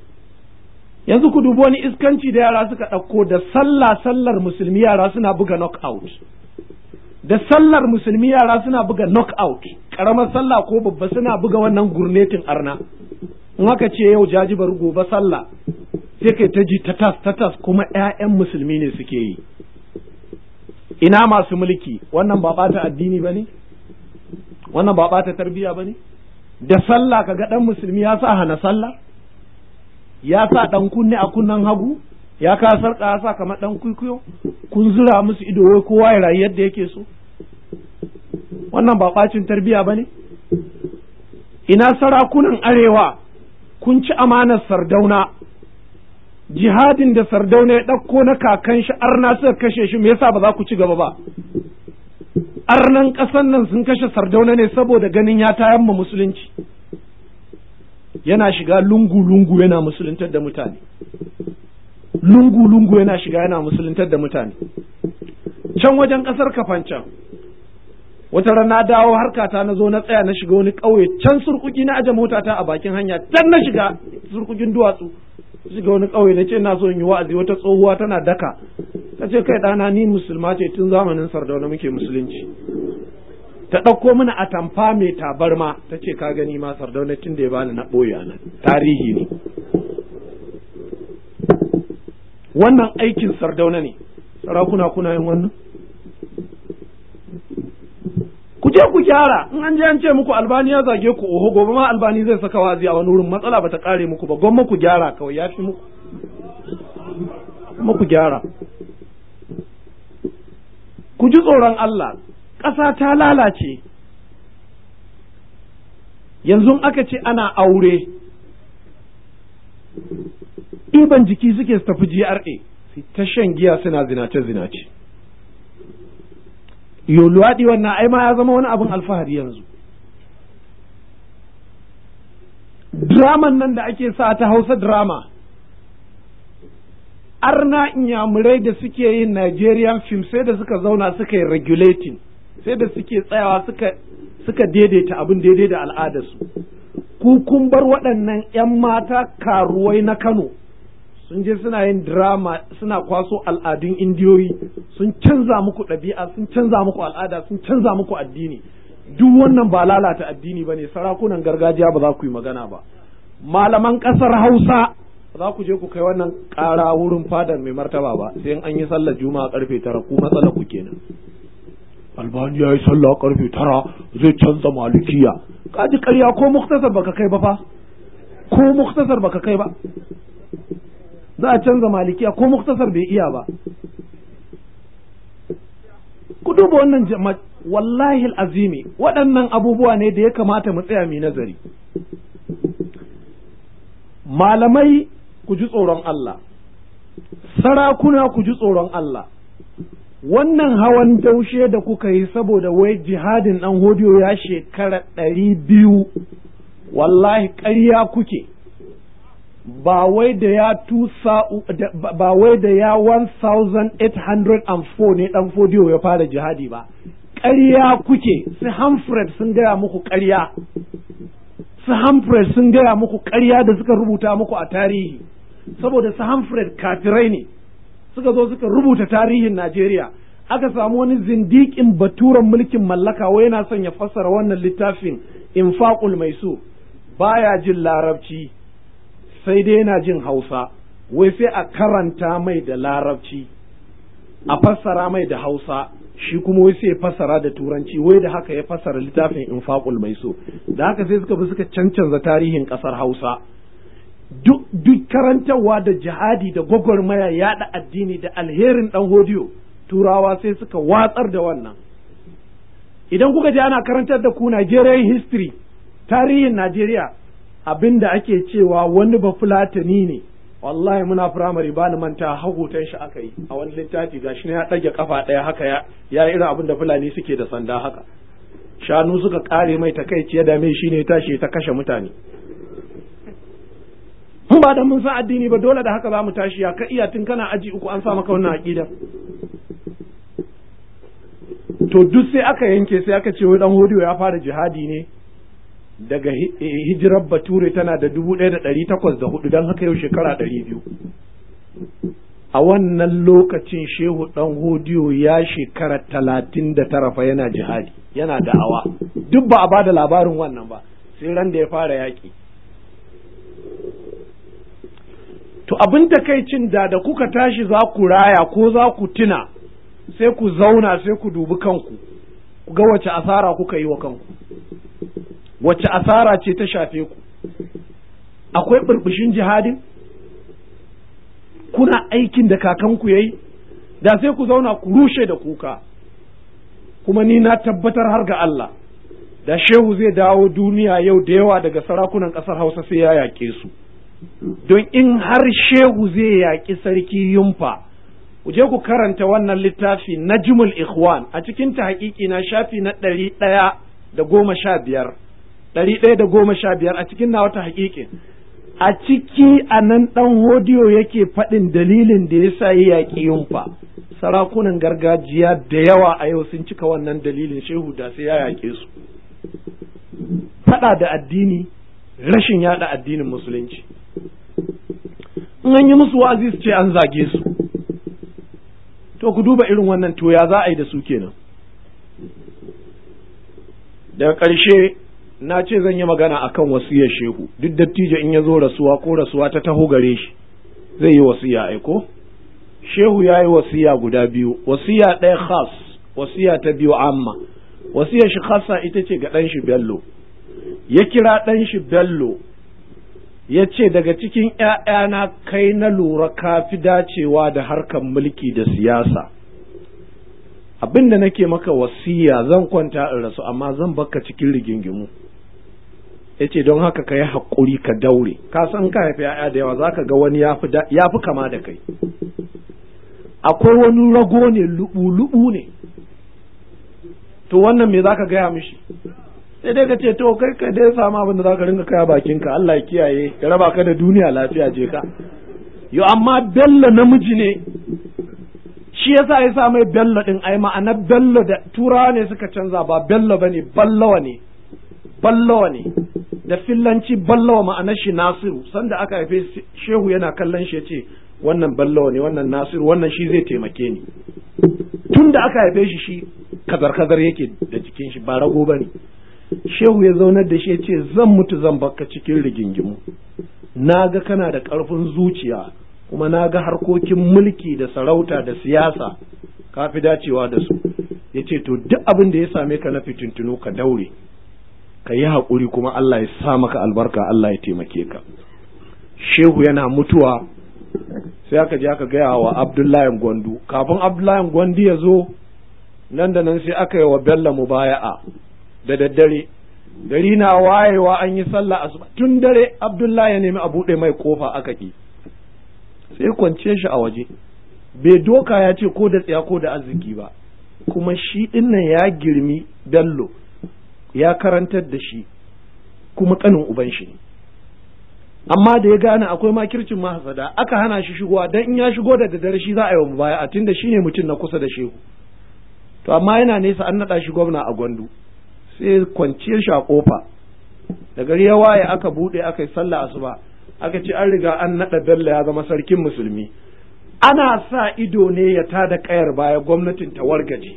Yanzu ku dubi wani iskanci da yara suka ɗauko, da sallar musulmi yara suna buga knockout. Da sallar musulmi yara suna buga knockout. Ƙaramar sallah ko babba suna buga wannan gurnetin arna. In haka ce yau jajibar gobe sallah, sai kai ta ji tatas kuma ƴaƴan musulmi ne suke yi. Ina masu mulki, wannan ba ɓata addini ba ne? Wannan ba ɓata tarbiyya ba ne? Da sallah kaga ɗan musulmi ya sa hana sallah? Ya sa ɗan kunne a kunnen hagu? Ya ka sarƙa ya sa kamar ɗan kwikwiyo? Kun zura musu ido wai kowa ya rayu yadda yake so? Wannan ba ɓacin tarbiyya ba ne? Ina sarakunan arewa, kun ci amanar Sardauna, jihadin da Sardauna ya ɗauko na kakan shi arna suka kashe shi, me yasa ba za ku ci gaba ba? Arnan ƙasan nan sun kashe Sardauna ne saboda ganin ya tayar ma musulunci. Yana shiga lungu-lungu yana musuluntar da mutane. Lungu-lungu yana shiga yana musuluntar da mutane. Can wajen ƙasar Kafancan, wata rana dawo harkata na zo na tsaya na shiga wani ƙauye, can surkuki na aje motata a bakin hanya, can na shiga surkukin duwatsu. Shiga wani ƙauye na ce na so in yi wa'azi, wata tsohuwa tana daka, ta ce kai ɗana ni musulma ce tun zamanin Sardauna muke musulunci. Ta ɗauko mana atamfa mai tabarma, ta ce ka gani ma Sardauna tun da ya bani na ɓoye a nan, tarihi ne. wannan aikin Sardauna ne. Sarakuna kuna yin wannan? Ku je ku gyara, in an je an ce muku Albani ya zage ku, oho, gobe ma Albani zai saka wazi a wani wurin, matsala bata kare muku ba, gwamma ku gyara kawai, ya fi muku. Kuma ku gyara. Ku ji tsoron Allah, ƙasa ta lalace. Yanzu aka ce ana aure, ɗiban jiki suke su tafi GRA, ta shan giya suna zinace-zinace. Luwaɗi wannan ai ma ya zama wani abin alfahari yanzu. Draman nan da ake sa ta Hausa drama, arna inyamurai da suke yin Nigerian film sai da suka zauna suka yi regulating, sai da suke tsayawa suka daidaita abin daidai da al'adarsu. Ku kun bar waɗannan 'yan mata karuwai na Kano sun je suna yin drama, suna kwaso al'adun indiyoyi, sun canza muku ɗabi'a, sun canza muku al'ada, sun canza muku addini. Duk wannan ba lalata addini ba ne, sarakunan gargajiya ba za ku yi magana ba. Malaman ƙasar Hausa za ku je ku kai wannan ƙara wurin fadar mai martaba ba, sai an yi sallar juma'a karfe 9, ku matsala ku kenan. Albani ya yi sallah karfe 9 zai canza malikiya. Ka ji ƙarya, ko muktasar baka kai ba fa, ko muktasar baka kai ba. Za a canza malikiya ko muktasar bai iya ba. Ku duba wannan wallahi azimi, waɗannan abubuwa ne da ya kamata mu tsaya mu nazari. Malamai ku ji tsoron Allah, sarakuna ku ji tsoron Allah. Wannan hawan daushe da kuka yi saboda wai jihadin ɗan hodiyo ya shekara 200, wallahi ƙarya kuke. Ba wai da ya 1804 ne ɗan hodiyo ya fara jihadi ba, ƙarya kuke. Su Humphrey sun gaya muku ƙarya, su Humphrey sun gaya muku ƙarya da suka rubuta muku a tarihi, saboda su Humphrey kafirai ne. Suka zo suka rubuta tarihin Najeriya, aka samu wani zindiƙin baturen mulkin mallaka wai yana son ya fassara wannan littafin Infaqul Maisur, baya jin Larabci sai dai yana jin Hausa, wai sai a karanta mai da Larabci a fassara mai da Hausa, shi kuma wai sai fassara da Turanci, wai da haka ya fassara littafin Infaqul Maisur. Da haka sai suka bi suka cancanza tarihin ƙasar Hausa. Duk karantarwa da jihadi da gwagwarmaya yaɗa addini da alherin ɗan hodiyo, turawa sai suka watsar da wannan. Idan kuka ji ana karantar da ku Nigerian history, tarihin Najeriya, abinda ake cewa wani bafulatani ne, wallahi muna firamare ba ni manta hagutan shi aka yi a wani littafi, gashi ne ya ɗage kafa ɗaya haka ya irin abin da Fulani suke da sanda haka. Shanu suka ƙare mai takaici ya dame shi ne tashi ta kashe mutane. Mun ba da mun san addini ba, dole da haka za mu tashi. Ya ka iya tun kana aji 3 an sa maka wannan aqida. To duk sai aka yanke, sai aka ce wai dan hodiyo ya fara jihadi ne daga hijirar Bature tana da 1804, dan haka yau shekara 200. A wannan lokacin Shehu dan hodiyo ya shekara 39 fa yana jihadi, yana da'awa. Duk ba a bada labarin wannan ba, sai ran da ya fara yaki. To abin takaicin da kuka tashi za ku raya ko za ku tuna, sai ku zauna sai ku dubi kanku, ku ga wace asara kuka yi wa kanku, wace asara ce ta shafe ku. Akwai burbushin jihadin? Kuna aikin da kakanku yayi? Da sai ku zauna ku rushe da kuka. Kuma ni na tabbatar har ga Allah, da Shehu zai dawo duniya yau da yawa daga sarakunan ƙasar Hausa sai ya yaƙe su. Don in har Shehu zai yaƙi sarki Yumfa, ku je ku karanta wannan littafi Najmul Ikhwan, a cikin ta haƙiƙi na shafi na 115 a cikin na wata haƙiƙin. A ciki a nan ɗan hodiyo yake faɗin dalilin da ya sa ya yaƙi Yumfa. Sarakunan gargajiya da yawa a yau sun cika wannan dalilin, Shehu da sai ya yaƙe su. Faɗa da addini, rashin yaɗa addinin musulunci. In an yi musu wa'azi su ce an zage su. To ku duba irin wannan, to ya za a yi da su kenan. Daga ƙarshe na ce zan yi magana akan wasiyar Shehu. Duk dattijo in ya zo rasuwa ko rasuwa ta taho gare shi, zai yi wasiya aiko. shehu ya yi wasiya guda biyu, wasiya ɗaya khas, wasiya ta biyu amma. Wasiyar shi khassa ita ce ga ɗan shi Bello, ya kira ɗan shi Bello ya ce daga cikin ‘ya'yana kai na lura ka fi dacewa da harkar mulki da siyasa, abin da nake maka wasiya zan kwanta in rasu amma zan baka cikin rigingimu. Ya ce don haka ka yi haƙuri ka daure, ka san ka haifi ‘ya'ya da yawa za ka ga wani ya fi kama da kai, akwai wani rago ne luɓu-luɓu ne, to wannan me za ka gaya mishi? Sai dai ka ce to kai ka dai samu abin da za ka ringa kaya bakinka, Allah ya kiyaye ya raba ka da duniya lafiya, je ka. Yo amma Bello namiji ne, shi yasa ya sa mai Bello din, ai ma'ana Bello da Turawa ne suka canza, ba Bello bane, Ballawa ne, Ballawa ne, da fillanci Ballawa ma'anar shi Nasiru. Sanda aka haife shehu yana kallon shi ya ce wannan Ballawa ne, wannan Nasiru, wannan shi zai taimake ni. Tun da aka haife shi kazar-kazar yake da jikin shi, ba rago bane. Shehu ya zaunar da shi ya ce zan mutu zan baka cikin rigingimu, na ga kana da ƙarfin zuciya kuma na ga harkokin mulki da sarauta da siyasa ka fi dacewa da su. Ya ce to duk abin da ya same ka na fitintunu ka daure, ka yi haƙuri kuma Allah ya sa maka albarka, Allah ya taimake ka. Shehu yana mutuwa sai aka je aka gaya wa Abdullahi Gwandu. Kafin Abdullahi Gwandu ya zo, nan da nan sai aka yi wa Bello mubaya'a da daddare, gari na wayewa an yi sallah asuba, tun dare Abdullahi ya nemi a buɗe mai kofa aka ki, sai kwance shi a waje, bai doka ya ce ko da tsaya ko da arziki ba, kuma shi dinnan ya girmi Bello, ya karantar da shi, kuma kanin uban shi ne. Amma da ya gane akwai makircin mahasada, aka hana shi shigowa, dan in ya shigo da daddare shi za a yi wa mubaya'a, tunda shine mutum na kusa da shehu. To amma yana nesa, an naɗa shi gwamna a Gwandu, sai kwanciyar shi a kofa, da gari ya waye aka bude aka yi sallah asuba, aka ce an riga an naɗa Bello ya zama sarkin musulmi. Ana sa ido ne ya tada kayar baya gwamnatin ta wargaje.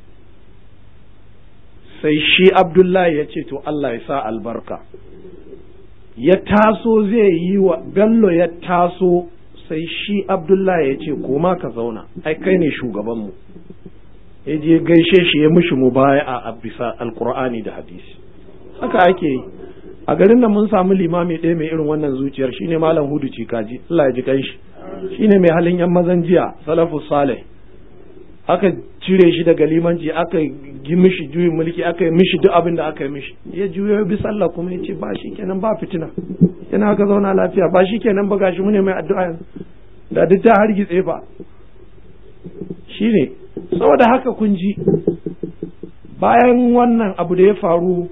Sai shi Abdullahi ya ce to Allah ya sa albarka, ya taso zai yi wa Bello, ya taso sai shi Abdullahi ya ce koma ka zauna, ai kai ne shugabanmu. Ya je gaishe shi ya mishi mubaya'a a bisa alkur'ani da hadisi. Haka ake yi a garin nan. Mun samu limami ɗaya mai irin wannan zuciyar, shine Malam Hudu Cikaji, Allah ya ji kanshi, shine mai halin yan mazan jiya, salafus salih. Aka cire shi daga limanci, aka yi mishi juyin mulki, aka yi mishi duk abin da aka yi mishi, ya juyo ya bi sallah kuma ya ce ba shi kenan, ba fitina, yana aka zauna lafiya, ba shi kenan ba, gashi mu ne mai addu'a yanzu, da duk ta hargitse fa. Shine saboda haka kun ji, bayan wannan abu da ya faru,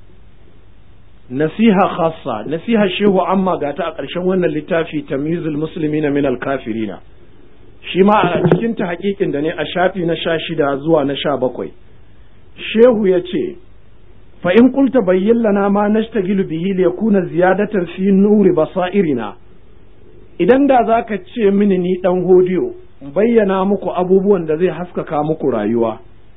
nasiha khassa, nasiha shehu amma ga ta a ƙarshen wannan littafi tamyizul muslimina min al-kafirina, shi ma a cikin ta haƙiƙin da ne a shafi na 16 zuwa na 17. Shehu ya ce fa in qulta bayyin lana ma nashtagilu bihi li yakuna ziyadatan fi nuri basairina, idan da zaka ce mini ni dan hodiyo bayyana muku abubuwan da zai haskaka muku rayuwa,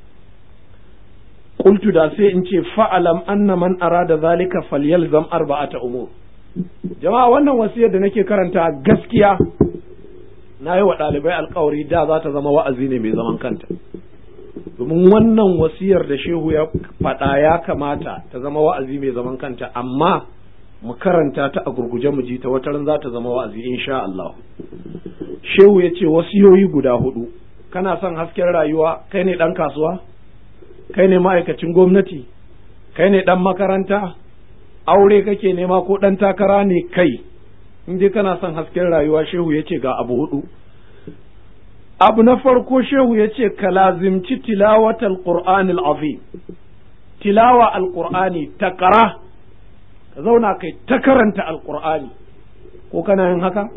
qultu da sai in ce fa'alam anna man arada zalika falyalzam arba'ata umur. Jama'a wannan wasiyar da nake karanta gaskiya na yi wa ɗalibai alkawari da za ta zama wa'azi ne mai zaman kanta, domin wannan wasiyar da shehu ya faɗa ya kamata ta zama wa'azi mai zaman kanta, amma mu karanta ta a gurguje mu ji ta, wataran za ta zama wa'azi insha Allah. Shehu ya ce wasiyoyi guda 4. Kana son hasken rayuwa? Kai ne ɗan kasuwa? Kai ne ma'aikacin gwamnati? Kai ne ɗan makaranta? Aure kake nema ko ɗan takara ne kai? In dai kana son hasken rayuwa, shehu ya ce ga abu 4. Abu na farko shehu ya ce ka lazimci tilawatal Qur'anil azim, tilawa alqur'ani, takara, ka zauna kai ta karanta alqur'ani. Ko kana yin haka?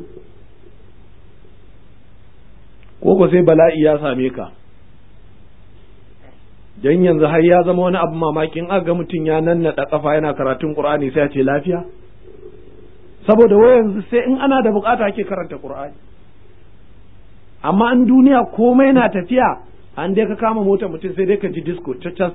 Ko sai bala'i ya same ka? Dan yanzu har ya zama wani abu mamakin, aga mutum ya nannaɗa kafa yana karatun Qur'ani sai ya ce lafiya, saboda wai yanzu sai in ana da bukata ake karanta Qur'ani. Amma an duniya komai na tafiya, an dai ka kama mota mutum sai dai ka ji disco tacas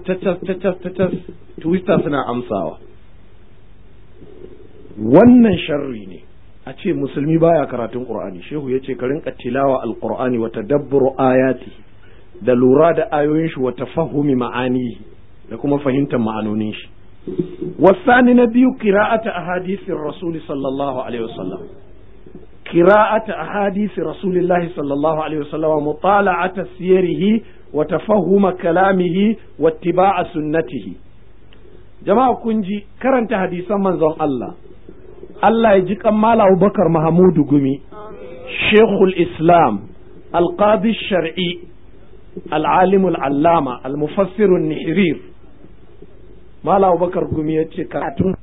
twister suna amsawa. Wannan sharri ne, a ce musulmi baya karatun qur'ani. Shehu yace ka rinka tilawa alqur'ani wa tadabburu ayati, da lura da ayoyin shi wa tafahumi ma'anihi, da kuma fahimtar ma'anonin shi. wasani na biyu qira'atu ahadithir rasul sallallahu alaihi wasallam, qira'atu ahadith rasulillahi sallallahu alaihi wasallam, mutala'ata siyarihi wa tafahuma kalamihi wa ittiba'a sunnatihi. Jama'a kun ji karanta hadisan manzon Allah. Allah ya ji kan Malam Abubakar Mahamudu Gumi, Sheikhul Islam, Al-Qadi Shar'i, Al-Alim Al-Allama, Al-Mufassir An-Nihrir. Malam Abubakar Gumi ya ce karatun